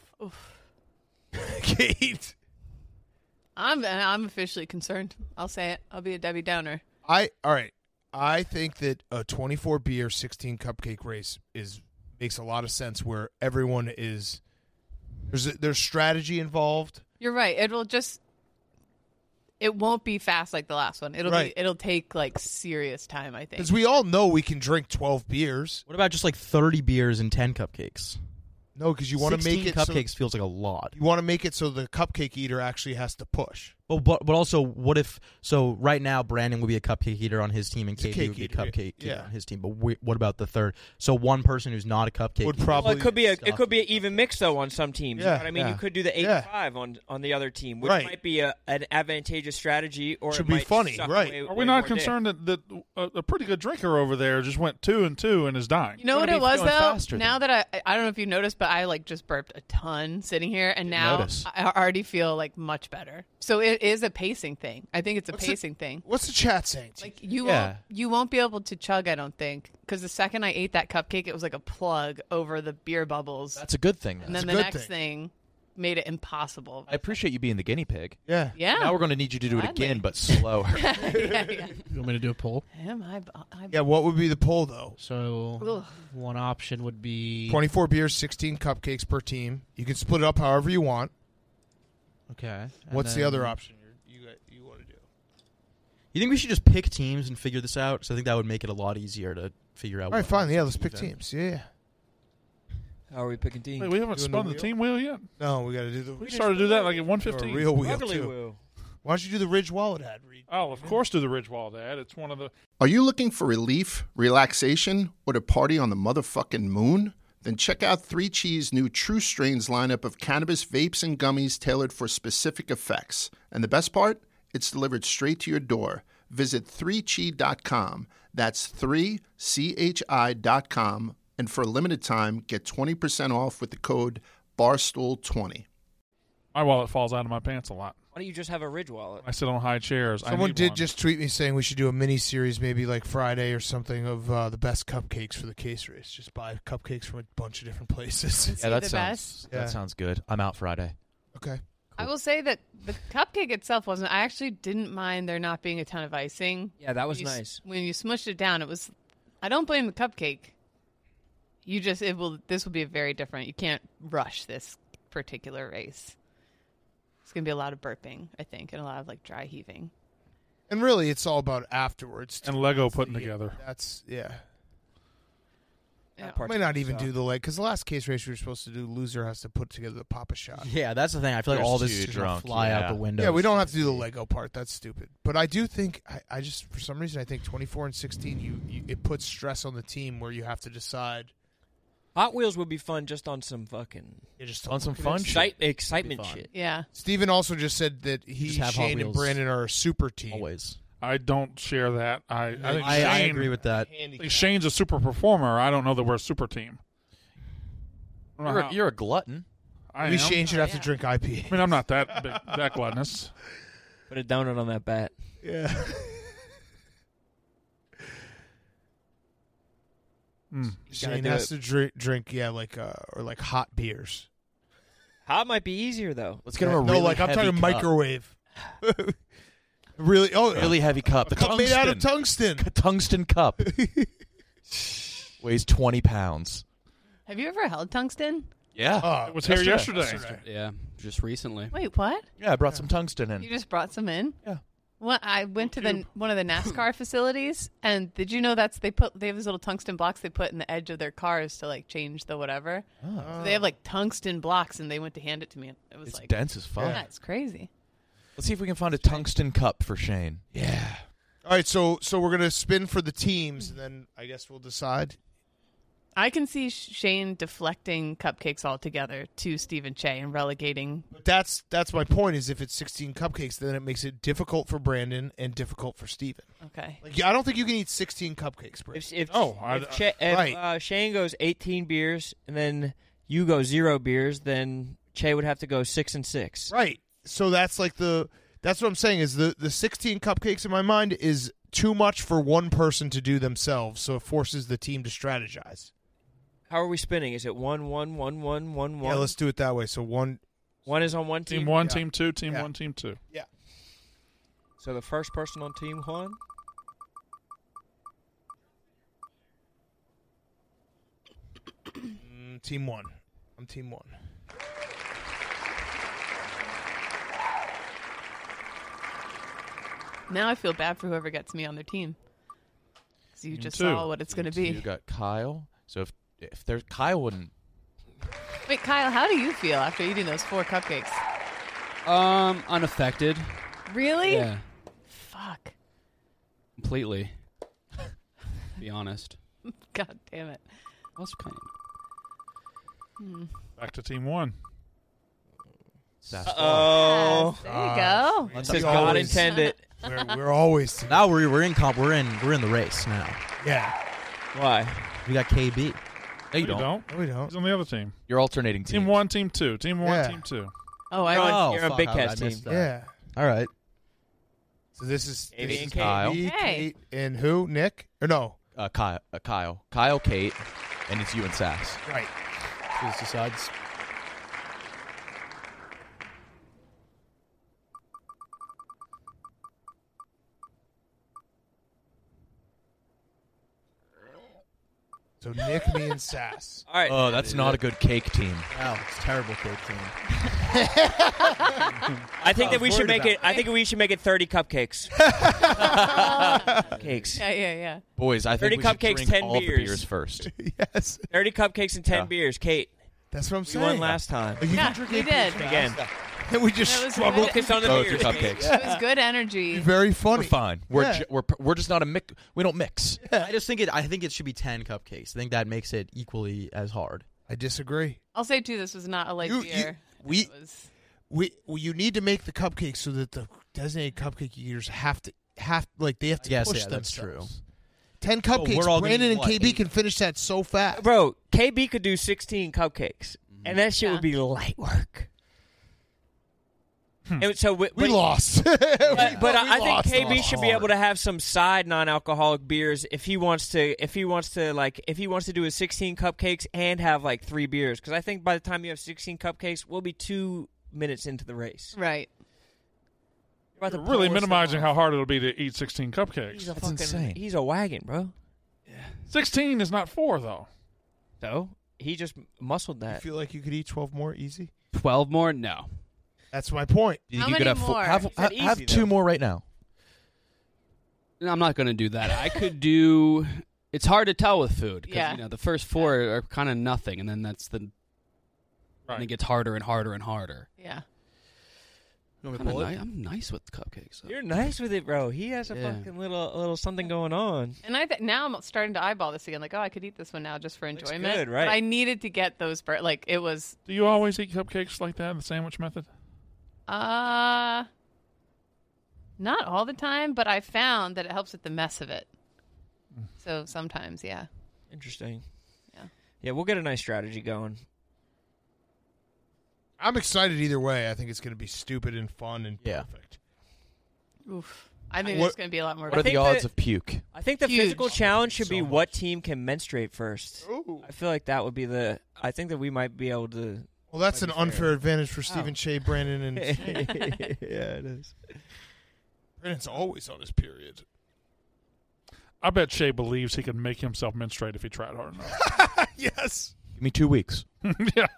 Kate. I'm I'm officially concerned. I'll say it. I'll be a Debbie Downer. I all right. I think that a twenty-four beer, sixteen cupcake race is makes a lot of sense. Where everyone is there's a, there's strategy involved. You're right. It'll just it won't be fast like the last one. It'll Right. be it'll take like serious time, I think. Because we all know we can drink twelve beers. What about just like thirty beers and ten cupcakes? No, because you want to make sixteen it cupcakes so, feels like a lot. you want to make it so the cupcake eater actually has to push. But, but but also, what if? So right now, Brandon would be a cupcake eater on his team, and He's a K D cake would be a eater, cupcake yeah. eater on his team. But we, what about the third? So one person who's not a cupcake Would eater. probably- Well, it could be a it Stuff. could be an even mix though on some teams. Yeah, you know what I mean, yeah. you could do the eight Yeah. five on on the other team, which Right. might be a, an advantageous strategy, or Should it be might funny, suck right. way- Are way we not more dick. concerned that, that a, a pretty good drinker over there just went two and two and is dying? You know what gonna it be was going though? faster Now that I I don't know if you noticed, but I like just burped a ton sitting here, and now notice. I already feel like much better. So it is a pacing thing. I think it's a What's it- pacing thing. What's the chat saying? to Like you? you Yeah. won't you won't be able to chug. I don't think because the second I ate that cupcake, it was like a plug over the beer bubbles, That's a good thing. and Then. then a the good next thing. made it impossible. I appreciate you being the guinea pig. Yeah. Yeah. Now we're going to need you to do it Gladly. again, but slower. yeah, yeah. You want me to do a poll? Am I? I Yeah, what would be the poll though? So Ugh. one option would be twenty-four beers, sixteen cupcakes per team. You can split it up however you want. Okay. and What's the then other option? You guys, you want to do. You think we should just pick teams and figure this out? So I think that would make it a lot easier to figure out. All right, what fine. Yeah, teams let's pick in. teams. Yeah. How are we picking teams? Wait, we haven't Doing spun the the, wheel? team wheel yet. No, we got to do the. We started to do that like at one Or fifteen. a real wheel Ugly too. wheel. Why don't you do the Ridge Wallet ad, Reed? Oh, of course, do the Ridgewald ad. It's one of the. Are you looking for relief, relaxation, or to party on the motherfucking moon? Then check out three Chees' new True Strains lineup of cannabis vapes and gummies tailored for specific effects. And the best part? It's delivered straight to your door. Visit three chi dot com. That's three C H I dot com. And for a limited time, get twenty percent off with the code barstool twenty. My wallet falls out of my pants a lot. Why don't you just have a Ridge wallet? I sit on high chairs. I Someone need did one. just tweet me saying we should do a mini series, maybe like Friday or something, of uh, the best cupcakes for the case race. Just buy cupcakes from a bunch of different places. Yeah, that the sounds best? that Yeah. sounds good. I'm out Friday. Okay. I will say that the cupcake itself wasn't. I actually didn't mind there not being a ton of icing. Yeah, that was When you s- nice. When you smushed it down, it was. I don't blame the cupcake. You just it will. This will be a very different. You can't rush this particular race. It's gonna be a lot of burping, I think, and a lot of like dry heaving. And really, it's all about afterwards. And Lego putting together. That's, yeah. Yeah. I might not even do the leg, because the last case race we were supposed to do, loser has to put together the Papa shot. Yeah, that's the thing. I feel like You're all this too is just gonna drunk, fly yeah. out the window. Yeah, we don't have to do the Lego part. That's stupid. But I do think, I, I just, for some reason, I think twenty-four and sixteen, you, you it puts stress on the team where you have to decide. Hot Wheels would be fun just on some fucking Yeah, just On some look at fun it. shit. excite- excitement fun. shit. Yeah. Steven also just said that he, Just have Hot Shane, and Wheels. Brandon are a super team. Always. I don't share that. I, I think I, I Shane, agree with that. I think Shane's a super performer. I don't know that we're a super team. I don't know You're, how- a, you're a glutton. I Maybe am. Shane should have Yeah. to drink I P A. I mean, I'm not that big, that gluttonous. Put a donut on that bat. Yeah. Mm. Shane do has it. to drink, drink, yeah, like uh, or like hot beers. Hot might be easier though. Let's get him a no, really like I'm heavy talking cup. microwave. Really? Oh, Really heavy cup. The cup tungsten. made out of tungsten. tungsten cup. Weighs twenty pounds. Have you ever held tungsten? Yeah. Oh, It was here yesterday. Yeah, just recently. Wait, what? Yeah, I brought some tungsten in. You just brought some in? Yeah. Well, I went to the one of the NASCAR facilities, and did you know that's they put they have these little tungsten blocks they put in the edge of their cars to like change the whatever. Oh. So they have like tungsten blocks, and they went to hand it to me. And it was It's like dense as fuck. Yeah, it's crazy. Let's see if we can find a tungsten cup for Shane. Yeah. All right, so so we're gonna spin for the teams, and then I guess we'll decide. I can see Shane deflecting cupcakes altogether to Stephen Che and relegating. But that's that's my point. Is if it's sixteen cupcakes, then it makes it difficult for Brandon and difficult for Steven. Okay. Like, I don't think you can eat sixteen cupcakes, Brandon. If if, Oh, I- if, Che, if right. uh, Shane goes eighteen beers and then you go zero beers, then Che would have to go six and six. Right. So that's like the that's what I'm saying is the the sixteen cupcakes in my mind is too much for one person to do themselves, so it forces the team to strategize. How are we spinning? Is it one, one, one, one, one, one? Yeah, let's do it that way. So one One is on one team. Team one, Yeah. team two, team Yeah. one, team two. Yeah. So the first person on team one. mm, team one. I'm team one. Now I feel bad for whoever gets me on their team. So you Me just too. saw what it's going to You be. got Kyle. So if if there's Kyle wouldn't. Wait, Kyle, how do you feel after eating those four cupcakes? Um, unaffected. Really? Yeah, Fuck. completely. Be honest. God damn it. That's kind of. Hmm. Back to team one. Uh-oh. There you go. That's Says we God always- intended. We're, we're always team. Now we're we're in comp. We're in we're in the race now. Yeah. Why? We got K B. No, you No, don't. you don't. No, we don't. He's on the other team. You're alternating teams. Team one, team two. Team one, Yeah. team two. Oh, I You're went. on, you're on fuck, Big how did Cat's I team. miss that? Yeah. All right. So this is, Amy this and is Kate. Kyle. me, Hey. Kate, and who? Nick? Or no? Uh, Kyle, uh, Kyle, Kyle, Kate, and it's you and Sass. Right. So this decides. So Nick, me, and Sass. All right. Oh, that's not a good cake team. Wow, it's a terrible cake team. I think that we should make it. I think we should make it thirty cupcakes. Cakes. Yeah, yeah, yeah. Boys, I think thirty we should cupcakes, drink ten all beers. the beers first. Yes. Thirty cupcakes and ten Yeah. beers. Kate. That's what I'm We saying. won last time. You Yeah, can drink we eight did. beers Again. And we just That was struggle. good. Focus on the Go beers. to Kate. cupcakes. It was good energy. Very funny. We're fine. We're Yeah. ju- we're pr- we're just not a mix. We don't mix. I just think it. I think it should be ten cupcakes. I think that makes it equally as hard. I disagree. I'll say too, this was not a light You- beer. you- we- It was, We well, you need to make the cupcakes so that the designated cupcake eaters have to have like they have to Yes, push yeah, that's themselves. Ten cupcakes. we're all gonna Brandon eat and what, K B eight? can finish that so fast. Bro, K B could do sixteen cupcakes, and that shit Yeah. would be light work. And so we, We but- lost. But, but we I, I think lost K B on should be hard. able to have some side non-alcoholic beers if he wants to. If he wants to, like, if he wants to do his sixteen cupcakes and have like three beers, because I think by the time you have sixteen cupcakes, we'll be two minutes into the race. right. You're about to You're really pour stuff minimizing off. how hard it'll be to eat sixteen cupcakes. He's a That's fucking. insane. He's a wagon, bro. sixteen is not four, though. So he just muscled You that. feel like you could eat twelve more easy? Twelve more? No. That's my point. Do you How think you many could have four- more? have, He have, said have easy, two though. more right now? I'm not going to do that. I could do. It's hard to tell with food because Yeah. you know the first four are kind of nothing, and then that's the. Right. And it gets harder and harder and harder. Yeah. You want me to Kinda pull it? ni- I'm nice with cupcakes. though. You're nice with it, bro. He has a Yeah. fucking little, a little something going on. And I th- now I'm starting to eyeball this again. Like, oh, I could eat this one now just for Looks enjoyment. good, right. But I needed to get those. Bur- like, it was. Do you always eat cupcakes like that in the sandwich method? Uh, not all the time, but I found that it helps with the mess of it. So sometimes, yeah. Interesting. Yeah. Yeah, we'll get a nice strategy going. I'm excited either way. I think it's going to be stupid and fun and Yeah. perfect. Oof. I think What- it's going to be a lot more. What are the think odds that- of puke? I think the Huge. physical challenge should be So what team can menstruate first. Ooh. I feel like that would be the. I think that we might be able to. Well, that's an Might be unfair fair. advantage for Stephen Oh. Shea, Brandon, and Yeah, it is. Brandon's always on his period. I bet Shea believes he could make himself menstruate if he tried hard enough. Yes. Give me two weeks. yeah.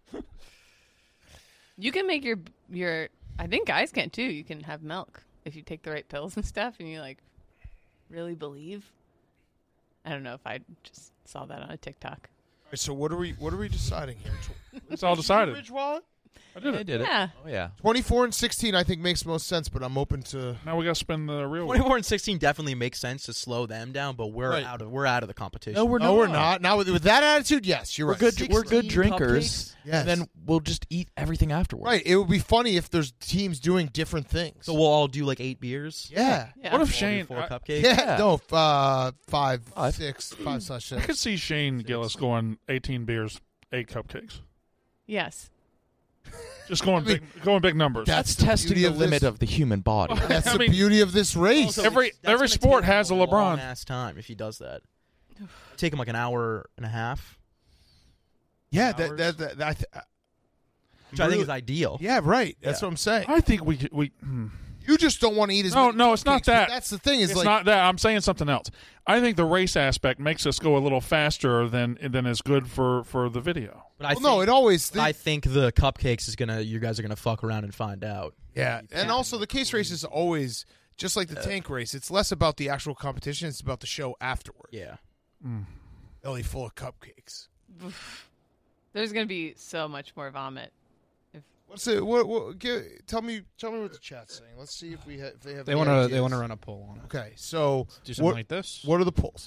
You can make your your. I think guys can too. You can have milk if you take the right pills and stuff, and you like really believe. I don't know if I just saw that on a TikTok. All right, so what are we what are we deciding here? It's all decided. Ridge wallet? I did I it. did Yeah. it. Oh yeah. twenty-four and sixteen I think makes most sense, but I'm open to Now we got to spend the real one. twenty-four and sixteen definitely makes sense to slow them down, but we're Right. out of we're out of the competition. No, we're No, we're not. Now with, with that attitude, yes, you're We're right. good. We're good sixteen drinkers. cupcakes? Yes. And then we'll just eat everything afterwards. Right. It would be funny if there's teams doing different things. So we'll all do like eight beers. yeah. Yeah. What if We'll do Shane? four I, cupcakes? Yeah. Yeah. No, uh, five, Five. six, five slash I six. could see Shane Gillis going eighteen beers, eight cupcakes. Yes. Just going big, going big numbers. That's That's the testing beauty the of limit this. of the human body. That's I the mean- beauty of this race. Also, Every- it's- that's every gonna sport take him has a long LeBron. ass time if he does that. Take him like an hour and a half, yeah, hours. that, that, that, that I th- which I think is ideal. yeah, right. That's Yeah. what I'm saying. I think we could- we. hmm. You just don't want to eat as No, many no, it's not cupcakes, but that. That's the thing. Is It's like not that. I'm saying something else. I think the race aspect makes us go a little faster than than is good for, for the video. But I well, no, think- it always. but I think the cupcakes is gonna. You guys are gonna fuck around and find out. Yeah, and also the case race is always just like the tank race. It's less about the actual competition; it's about the show afterward. Yeah. Belly full of cupcakes. There's going to be so much more vomit. What's it? What? what give, tell me. Tell me what the chat's saying. Let's see if we ha- if they have. They any want to. ideas. They want to run a poll on it. Okay, so Do something what, like this. What are the polls?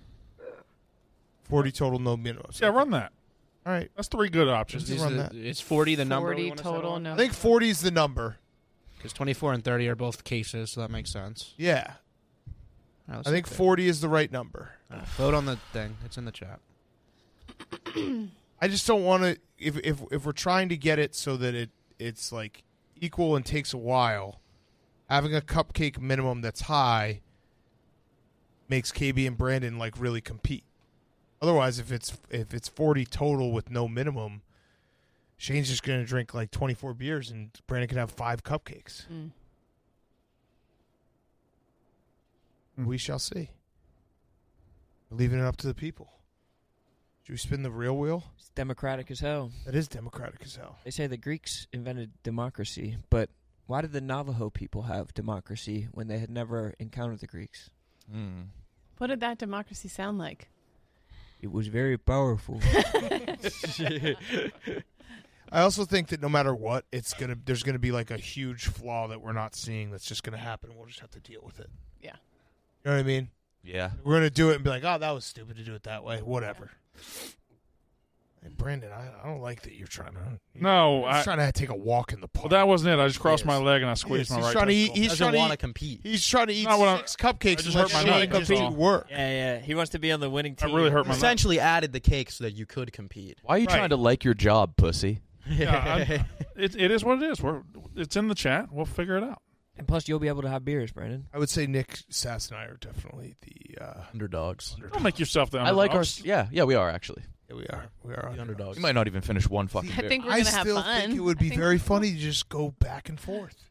Forty total, no minimums. Yeah, run that. All right, That's three good options. Let's Is run the- that. Is forty the number? forty total, no. I think forty is the number. Because twenty-four and thirty are both cases, so that makes sense. Yeah, All right, let's I think look at forty is the right number. it. All right, vote on the thing. It's in the chat. I just don't want to. If if if we're trying to get it so that it it's like equal and takes a while, having a cupcake minimum that's high makes K B and Brandon like really compete. Otherwise, if it's if it's forty total with no minimum, Shane's just going to drink like twenty-four beers and Brandon can have five cupcakes. Mm. We shall see. We're leaving it up to the people. Should we spin the real wheel? It's democratic as hell. That is democratic as hell. They say the Greeks invented democracy, but why did the Navajo people have democracy when they had never encountered the Greeks? Mm. What did that democracy sound like? It was very powerful. I also think that no matter what, it's gonna there's gonna be like a huge flaw that we're not seeing that's just gonna happen. We'll just have to deal with it. Yeah. You know what I mean? Yeah. We're gonna do it and be like, oh, that was stupid to do it that way. Whatever. Hey, Brandon, I, I don't like that you're trying to. No, you're I trying to take a walk in the park. Well, that wasn't it. I just crossed He my is. leg and I He squeezed is. my He's right trying to eat. testicle. He's Doesn't trying to wanna eat- compete. He's trying to eat Not what I- six cupcakes I and just let hurt my Shane neck, that's compete all. work. Yeah, yeah. He wants to be on the winning I team. really hurt my neck. Essentially added the cake so that you could compete. Why are you Right. trying to like your job, pussy? Yeah, I, it, it is what it is. We're, it's in the chat. We'll figure it out. And plus, you'll be able to have beers, Brandon. I would say Nick Sass and I are definitely the uh, Underdogs. Don't make yourself the I like our. underdogs. Yeah, yeah, we are actually. Yeah, we are. We are The underdogs. We might not even finish one fucking I beer. think we're I gonna have still fun. think it would I be think- very funny to just go back and forth.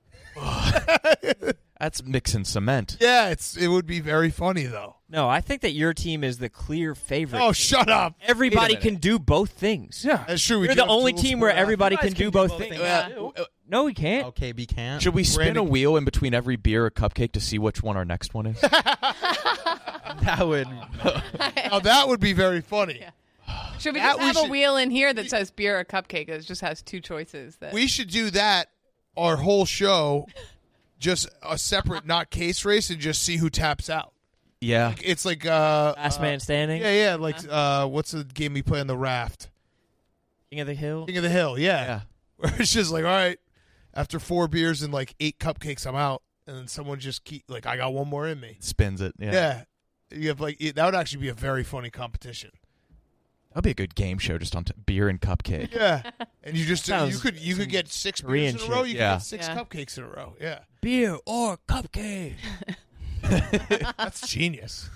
That's mixing cement. Yeah, it's it would be very funny though. No, I think that your team is the clear favorite. Oh, shut up! Everybody Wait a can do both things. Yeah. That's true. We You're do the have only dual team sport where athletes. everybody You can guys do can do both both things. things. Uh, uh, no, we can't. Okay, B can't. Should we spin Brandon- a wheel in between every beer or cupcake to see which one our next one is? That would. Now that would be very funny. Yeah. Should we That just we have should- a wheel in here that says beer or cupcake? It just has two choices. That We should do that. Our whole show, just a separate, not case race, and just see who taps out. Yeah. It's like uh, Last uh, man standing. Yeah, yeah. Like uh, what's the game we play on the raft? King of the Hill. King of the Hill. Yeah. Yeah. Where it's just like, all right, after four beers and like eight cupcakes, I'm out, and then someone just keep like, I got one more in me. Spins it. Yeah. Yeah. You have like it, that would actually be a very funny competition. That'd be a good game show just on t- beer and cupcake. Yeah, and you just Sounds you could you could some get six Korean beers in a row. shit. You Yeah. could get six Yeah. cupcakes in a row. Yeah, Beer or cupcake. that's genius.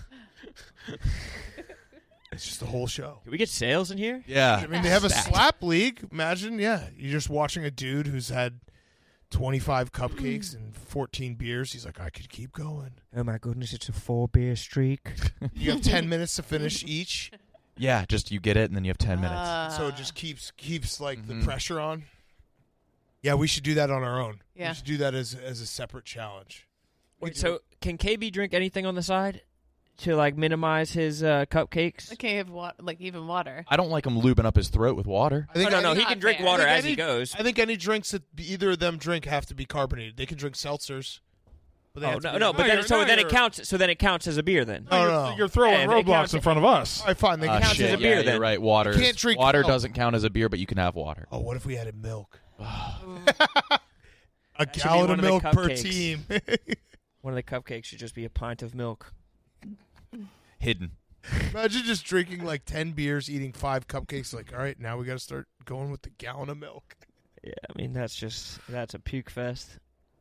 It's just the whole show. Can we get sales in here? Yeah. I mean, they have a Stacked. slap league. Imagine, yeah, you're just watching a dude who's had twenty-five cupcakes and fourteen beers. He's like, I could keep going. Oh my goodness, it's a four beer streak. You have ten minutes to finish each, Yeah, just you get it and then you have ten minutes. Uh, so it just keeps keeps like the Mhm. pressure on. Yeah, we should do that on our own. Yeah. We should do that as as a separate challenge. Wait, so can K B drink anything on the side to like minimize his uh, cupcakes? I can't have wa- like even water. I don't like him lubing up his throat with water. I think Oh, no, no, any- he can drink fair. water I think as he any- goes. I think any drinks that either of them drink have to be carbonated. They can drink seltzers. But they Oh have to no, be- no, but No, then you're- so no, then it you're- counts. So then it counts as a beer. Then No, you're, no. you're throwing Yeah, it roadblocks counts- in front of us. All right, fine. They Uh, can counts shit, as a yeah, beer, then. You're right. Water. You can't drink water milk. doesn't count as a beer, but you can have water. Oh, what if we added milk? a That should be gallon one of of the milk per cupcakes. team. one of the cupcakes should just be a pint of milk. Hidden. Imagine just drinking like ten beers, eating five cupcakes. Like, all right, now we got to start going with the gallon of milk. Yeah, I mean that's just that's a puke fest.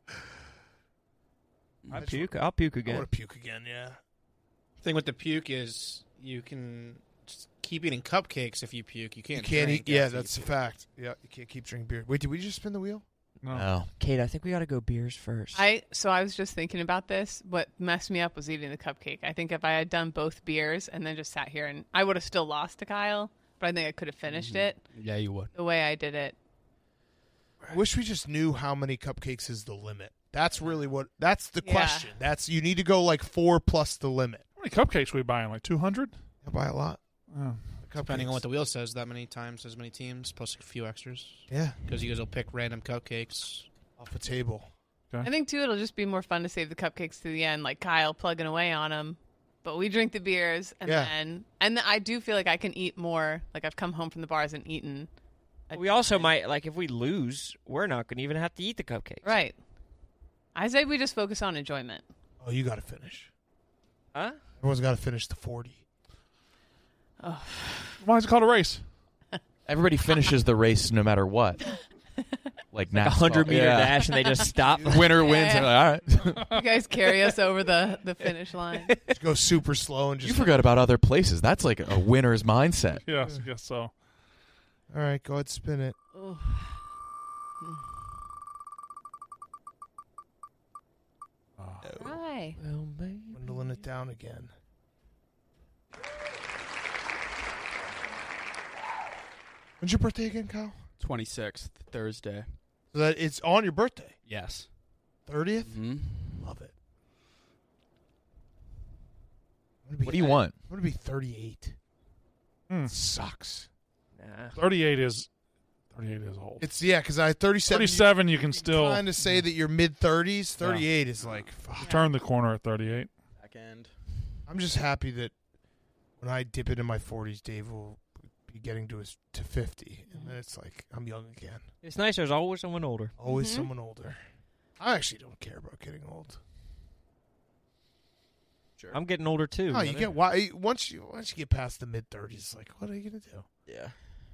I That's puke. I'll puke I again. want to puke again. Yeah. thing with the puke is you can just keep eating cupcakes if you puke. You You can't. can't drink eat. Yeah, after you that's a puke. fact. Yeah, you can't keep drinking beer. Wait, did we just spin the wheel? No. Oh. Kate, I think we got to go beers first. I so I was just thinking about this. What messed me up was eating the cupcake. I think if I had done both beers and then just sat here, and I would have still lost to Kyle, but I think I could have finished it Yeah, you would. the way I did it. I wish we just knew how many cupcakes is the limit. That's really what. That's the Yeah. question. That's you need to go like four plus the limit. How many cupcakes we buying? Like two hundred? I buy a lot. Oh. Depending on what the wheel says, that many times, as many teams, plus a few extras. Yeah. Because you guys will pick random cupcakes off the table. I think too it'll just be more fun to save the cupcakes to the end, like Kyle plugging away on them. But we drink the beers, and Yeah. then and I do feel like I can eat more. Like I've come home from the bars and eaten. a we also might like if we lose, we're not going to even have to eat the cupcakes. Right. I say we just focus on enjoyment. Oh, you got to finish. Huh? Everyone's got to finish the forty. Oh. Why is it called a race? Everybody finishes the race no matter what. Like, Like a NASCAR. hundred meter Yeah. dash, and they just stop. The winner wins. Yeah. and like, all right. You guys carry us over the, the finish line. Just go super slow and just. You forgot about other places. That's like a winner's mindset. Yes, I guess so. All right, go ahead, spin it. Oh. Hi. Dwindling it down again. When's your birthday again, Kyle? twenty-sixth, Thursday. So that it's on your birthday. Yes. thirtieth? Mm-hmm. Love it. What do you want? I'm going to be thirty-eight. Hmm. Sucks. Nah. thirty-eight is thirty-eight is old. It's, yeah, because I thirty-seven. thirty-seven, you, you can still. Trying to say that you're mid-thirties. thirty-eight Yeah. is like, fuck. Turn the corner at thirty-eight. Back end. I'm just happy that when I dip into my forties, Dave will be getting to his to fifty, and then it's like I'm young again. It's nice. There's always someone older. Always Mhm. someone older. I actually don't care about getting old. Sure. I'm getting older too. No, you brother. get why once you once you get past the mid thirties, like what are you gonna do? Yeah.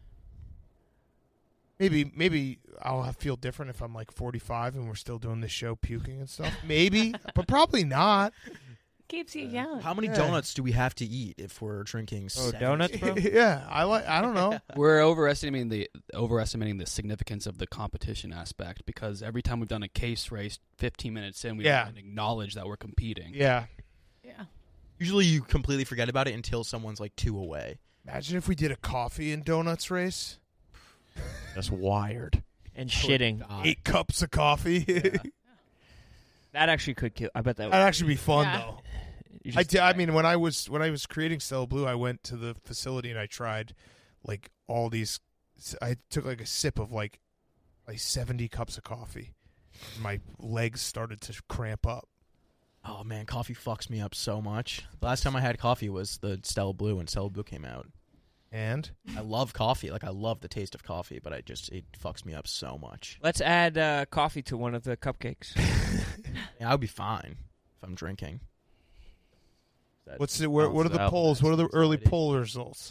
Maybe maybe I'll have, feel different if I'm like forty-five and we're still doing this show, puking and stuff. Maybe, but probably not. Keeps you young. How many Yeah. donuts do we have to eat if we're drinking? Oh, seven? donuts, bro? Yeah, I like. I don't know. We're overestimating the overestimating the significance of the competition aspect because every time we've done a case race, fifteen minutes in, we Yeah. haven't acknowledged that we're competing. Yeah. Yeah. Usually you completely forget about it until someone's like two away. Imagine if we did a coffee and donuts race. That's wired. And shitting. Eight cups of coffee. That actually could kill. I bet that would That'd actually be fun Yeah. though. You I just- did, I mean, when I was when I was creating Stella Blue, I went to the facility and I tried like all these. I took like a sip of like like seventy cups of coffee. My legs started to cramp up. Oh man, coffee fucks me up so much. Last time I had coffee was the Stella Blue when Stella Blue came out. And I love coffee. Like I love the taste of coffee, but I just it fucks me up so much. Let's add uh, coffee to one of the cupcakes. Yeah, I would be fine if I'm drinking. That What's the where, what are balances the out. polls? What are the early Anxiety. poll results?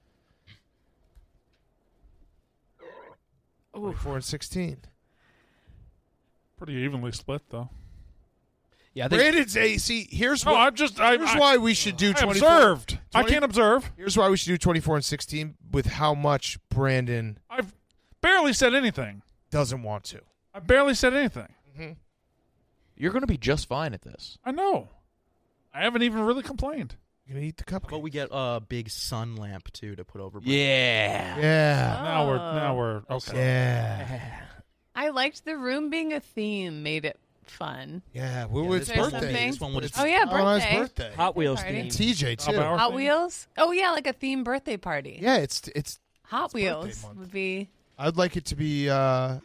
Ooh. Four and sixteen. Pretty evenly split, though. Yeah, I think Brandon's a see. Here's No, what, I just- I- here's I- why we should do I twenty. observed. I can't observe. Here's why we should do twenty-four and sixteen with how much Brandon I've barely said anything. doesn't want to. I barely said anything. Mm-hmm. You're going to be just fine at this. I know. I haven't even really complained. You're gonna eat the cupcake. But we get a big sun lamp too to put over. Yeah. Yeah. Now we're now we're okay. Yeah. I liked the room being a theme, made it fun. Yeah. Well, Yeah, it's this one- birthday. this one would- It's Oh, yeah, Anna's birthday. birthday. Hot Wheels Party. theme. T J too. Top hour. Hot thing? Wheels? Oh yeah, like a theme birthday party. Yeah, it's it's. Hot it's birthday Wheels month. would be. I'd like it to be. uh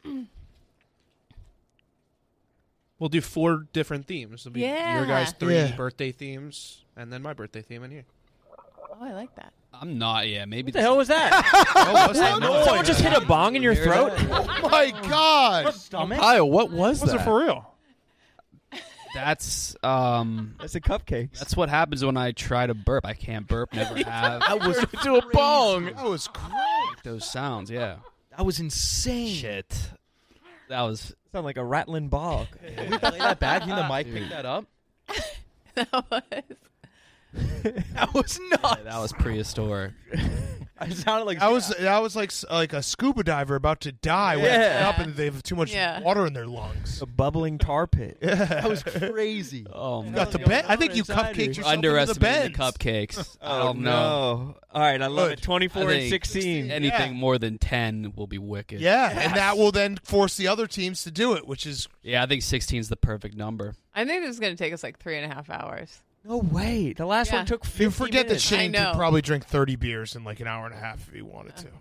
We'll do four different themes. It'll be Yeah. your guys' three Yeah. birthday themes, and then my birthday theme in here. Oh, I like that. I'm not. Yeah, maybe. What the hell was that? Oh, what's that Did noise? someone just hit a bong in your Hear throat? Oh my God! Kyle, what was Was that? it for real? That's um. That's a cupcake. That's what happens when I try to burp. I can't burp. Never have. That was to a bong. That was crazy. Those sounds. Yeah. that was insane. Shit. That was. Sound like a rattling bog. Can we play that back? Can the mic pick that up? That was. That was nuts. That was prehistoric. I sounded like I was that was like s- like a scuba diver about to die. When Yeah. yeah. up and they have too much Yeah. water in their lungs. A bubbling tar pit. that was crazy. Oh, You no. got the bed. I think you cupcaked yourself into the Underestimating bed. the cupcakes. I Oh don't know. no! All right, I love Good. it. Twenty-four I and think sixteen. Anything Yeah. more than ten will be wicked. Yeah, and that will then force the other teams to do it, which is Yeah, I think sixteen is the perfect number. I think this is going to take us like three and a half hours. No way. The last Yeah. one took fifty you forget that minutes. Shane I could know. probably drink thirty beers in like an hour and a half if he wanted to.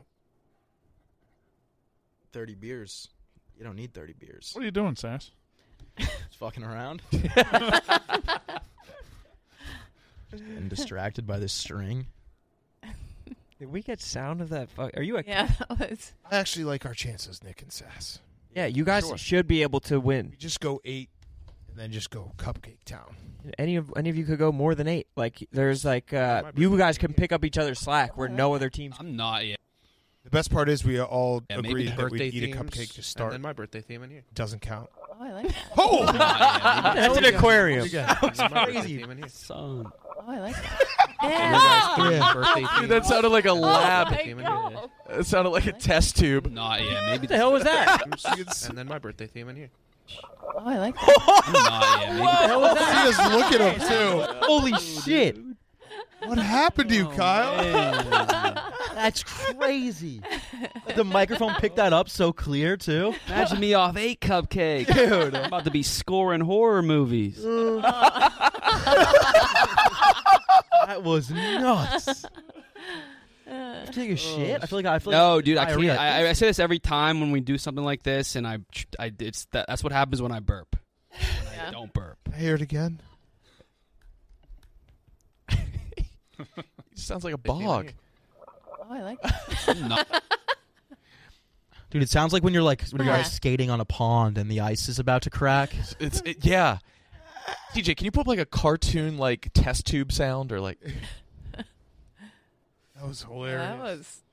thirty beers. You don't need thirty beers. What are you doing, Sass? Just fucking around. And distracted by this string. Did we get sound of that? Fuck. Are you a? Yeah, that was. I actually like our chances, Nick and Sass. Yeah, you guys Sure. should be able to win. We just go eight, and then just go Cupcake Town. Any of any of you could go more than eight. Like there's like uh, you guys can pick up each other's slack where no other teams. I'm not yet. The best part is we all Yeah, maybe agreed the that we'd birthday eat a themes, cupcake to start. and then my birthday theme in here. Doesn't count. Oh, I like that. Oh! That's an aquarium. Again. And then my birthday crazy. theme in here. Son. Oh, I like that. And Yeah. your guys' three Yeah. birthday themes. Dude, that sounded like a lab. Oh, my Theme in here. God. It sounded like a test tube. Not yet. Maybe What the hell was that? And then my birthday theme in here. Oh, I like that. I'm not yet. Maybe the hell was See that? us look at him too. Holy shit. What happened to you, Kyle? That That's crazy. The microphone picked that up so clear, too. Imagine me off eight cupcakes. Dude. I'm about to be scoring horror movies. That was nuts. Take a shit. I feel like I feel no, like dude, I can't. diarrhea. I, I say this every time when we do something like this, and I, I it's that, that's what happens when I burp. When Yeah. I don't burp. I hear it again. It sounds like a bog. Oh, I like that. Dude, it sounds like when you're like when you're Yeah. ice skating on a pond and the ice is about to crack. It's it, yeah. D J, can you put up like a cartoon like test tube sound or like? That was hilarious. That was.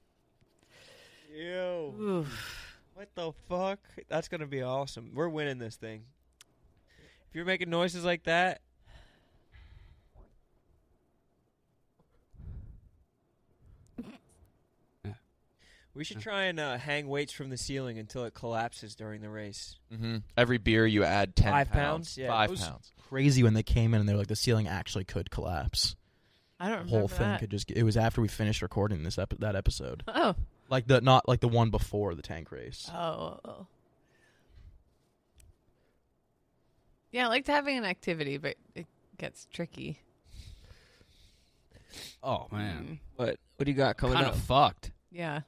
Ew. Oof. What the fuck? That's going to be awesome. We're winning this thing. If you're making noises like that. We should try and uh, hang weights from the ceiling until it collapses during the race. Mm-hmm. Every beer you add ten Five pounds. pounds? Yeah. Five It was pounds. Crazy when they came in and they're like the ceiling actually could collapse. I don't The whole remember thing that. could just. It was after we finished recording this epi- that episode. Oh. Like the not like the one before the tank race. Oh, oh. Yeah, I liked having an activity, but it gets tricky. Oh man, what what do you got coming kind up? of fucked. Yeah.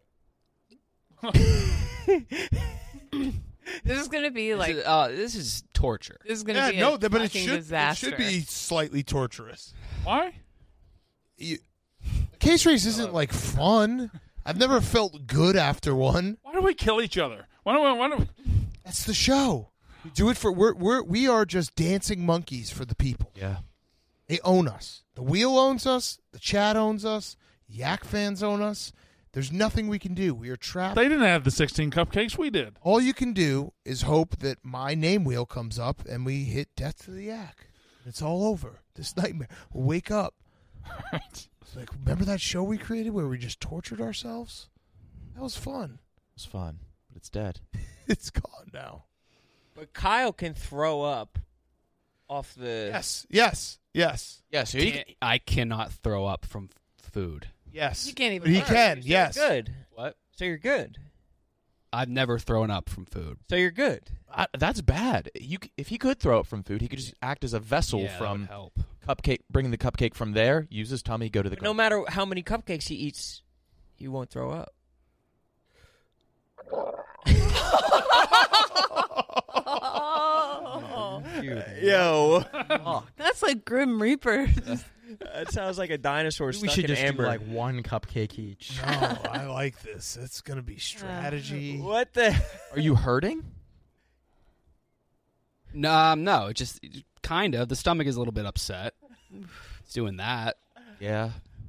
This is gonna be like this is, uh, this is torture. this is gonna Yeah, be no, a th- but it fucking should, disaster. it should be slightly torturous. Why? You, case race isn't like fun. I've never felt good after one. Why do we kill each other? Why do we? Why do we? That's the show. We do it for we're we're we are just dancing monkeys for the people. Yeah. They own us. The wheel owns us. The chat owns us. Yak fans own us. There's nothing we can do. We are trapped. They didn't have the sixteen cupcakes. We did. All you can do is hope that my name wheel comes up and we hit death to the yak. It's all over. This nightmare. We'll wake up. It's like, remember that show we created where we just tortured ourselves? That was fun. It was fun, but it's dead. It's gone now. But Kyle can throw up off the. Yes. Yes. Yes. Yeah, so Can't- I cannot throw up from f- food. Yes. You can't even. But he burp. can. So Yes. You're good. What? So you're good. I've never thrown up from food. So you're good. I, that's bad. You, c- if he could throw up from food, he could just act as a vessel Yeah, that from would help. cupcake, bringing the cupcake from there, use his tummy, go to the. But no matter how many cupcakes he eats, he won't throw up. Oh. Yo. That's like Grim Reaper. That sounds like a dinosaur We stuck should in just amber. do like one cupcake each. No, I like this. It's gonna be strategy. What the? Are you hurting? No, um, no, it just it- kind of. The stomach is a little bit upset. It's doing that. Yeah.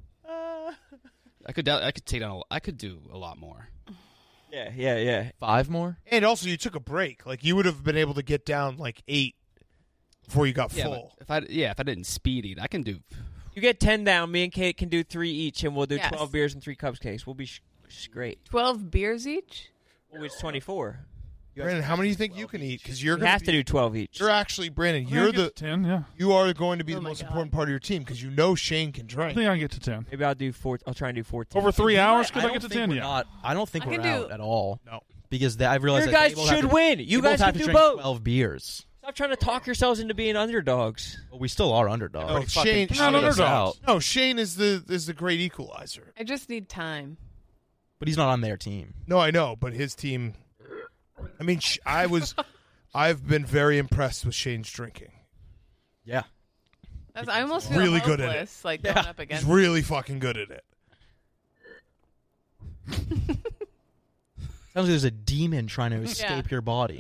I could. I could take down. A, I could do a lot more. Yeah, yeah, yeah. Five more? And also, you took a break. Like you would have been able to get down like eight before you got Yeah, full. but if I yeah, if I didn't speed eat, I can do. You get ten down. Me and Kate can do three each, and we'll do Yes. twelve beers and three cupcakes. We'll be sh- sh- great. Twelve beers each. Well, it's twenty-four. Brandon, how many do you think you can eat? Because you're You gonna have be, to do twelve each. You're actually Brandon. I You're get the to ten. Yeah. you are going to be Oh the my most God. important part of your team because you know Shane can I drink. think I can get to ten. Maybe I'll do four. I'll try and do fourteen. Over three hours? I Could I, don't get to think ten? we're Yeah. not. I don't think I we're can do- out at all. No. Because they, I've realized You that guys they both have should to- win. they You both guys have can to do drink both. twelve beers. Stop trying to talk yourselves into being underdogs. Well, we still are underdogs. No, Shane. We're not Shane- underdogs. No, Shane is the is the great equalizer. I just need time. But he's not on their team. No, I know, but his team. I mean, sh- I was. I've been very impressed with Shane's drinking. Yeah. That's, I almost feel Really good at it. hopeless, like going up He's against. really fucking good at it. Sounds like there's a demon trying to escape Yeah. your body.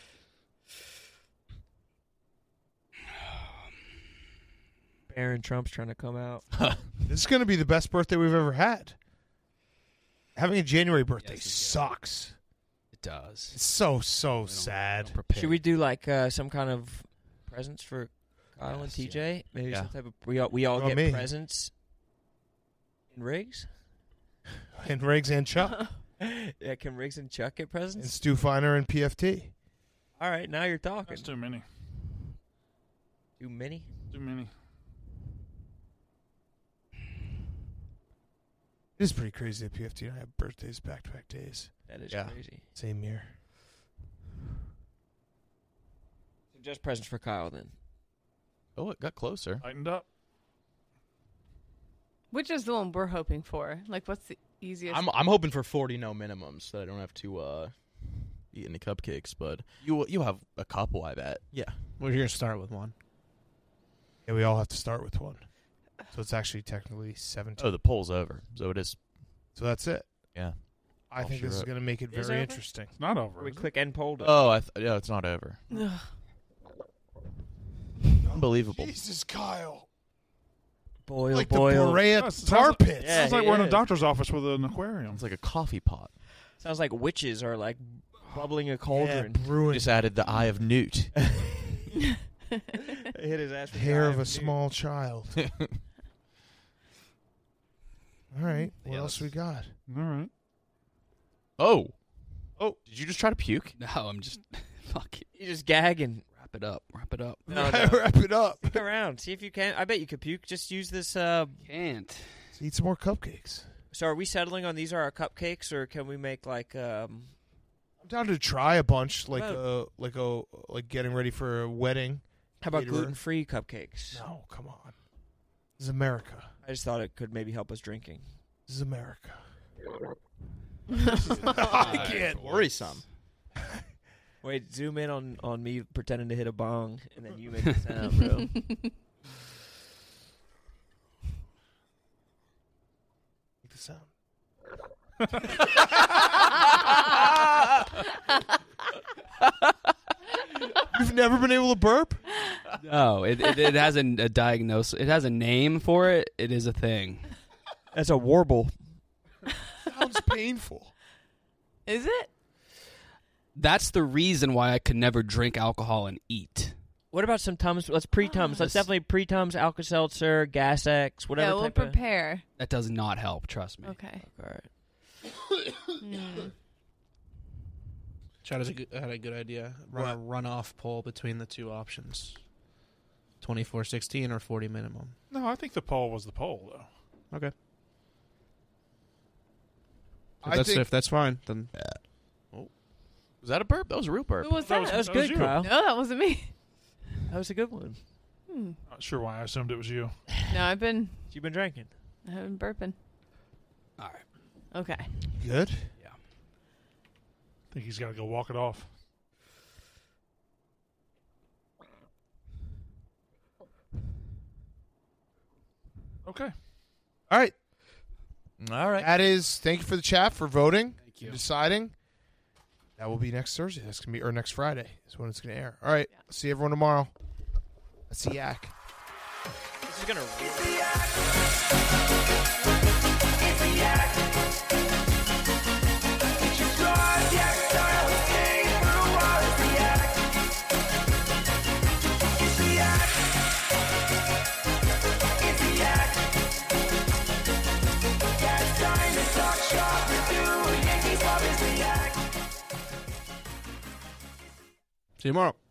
Barron Trump's trying to come out. This is going to be the best birthday we've ever had. Having a January birthday sucks. It does. It's so so sad. Should we do like uh, some kind of presents for Kyle and Yes, T J? Maybe Yeah. some type of we all, we all What get about me? presents in Riggs. And Riggs and Chuck Yeah, can Riggs and Chuck get and presents? Stu Feiner and P F T. All right, now you're talking. That's too many. Too many. Too many. It is pretty crazy that P F T and I have birthdays back-to-back days. That is Yeah. crazy. Same year. So just presents for Kyle then. Oh, it got closer. Tightened up. Which is the one we're hoping for? Like, what's the easiest? I'm I'm hoping for forty no minimums, so I don't have to uh, eat any cupcakes. But You you have a couple, I bet. yeah, Well, you're gonna start with one. Yeah, we all have to start with one. So it's actually technically seventeen. Oh, the poll's over, so it is. So that's it. Yeah. I I'll think sure this is up. going to make it Is very it over? interesting. It's not over. We is it? click end poll. Oh, I th- yeah, it's not over. Ugh. Unbelievable. Jesus, Kyle. Boil, Like boil. the Berea Sounds- tar sounds- pits. Yeah, Sounds like he we're in a is. doctor's office with an aquarium. It's like a coffee pot. Sounds like witches are like bubbling a Yeah, cauldron. brewing. Just added the eye of Newt. Hit his ass with the Hair eye of a Newt. small child. All right. What Yeah, else we got? All right. Oh. Oh, did you just try to puke? No, I'm just fuck it. You just gagging. Wrap it up. Wrap it up. No, no. Wrap it up. Stick around. See if you can. I bet you could puke. Just use this. Uh, Can't. Let's eat some more cupcakes. so are we settling on these are our cupcakes, or can we make like um? I'm down to try a bunch, like How uh, like a like getting ready for a wedding. How about Caterer. gluten-free cupcakes? No, come on. This is America. I just thought it could maybe help us drinking. This is America. I can't worrisome. Wait, zoom in on, on me pretending to hit a bong, and then you make the sound, bro. Make the sound. You've never been able to burp? No, it, it it has a, a diagnosis. It has a name for it. It is a thing. That's a warble. Sounds painful. Is it? That's the reason why I could never drink alcohol and eat. What about some Tums? Let's pre-Tums. Let's definitely pre-Tums, Alka-Seltzer, Gas X, whatever Yeah, we'll type prepare. That does not help. Trust me. Okay. of... All right. Hmm. Chad has a good, had a good idea. Run a runoff poll between the two options: twenty-four sixteen or forty minimum. No, I think the poll was the poll, though. Okay. If I that's think- if that's fine, then Was that a burp? That was a real burp. Who was that? That was That was good, you. Kyle. No, that wasn't me. That was a good one. Hmm. Not sure why I assumed it was you. No, I've been You've been drinking. I've been burping. All right. Okay. Good. I think he's got to go walk it off. Okay. All right. All right. That is. Thank you for the chat for voting. Thank you. and deciding. That will be next Thursday. That's gonna be or next Friday is when it's gonna air. All right. See everyone tomorrow. That's the yak. This is gonna. see you tomorrow.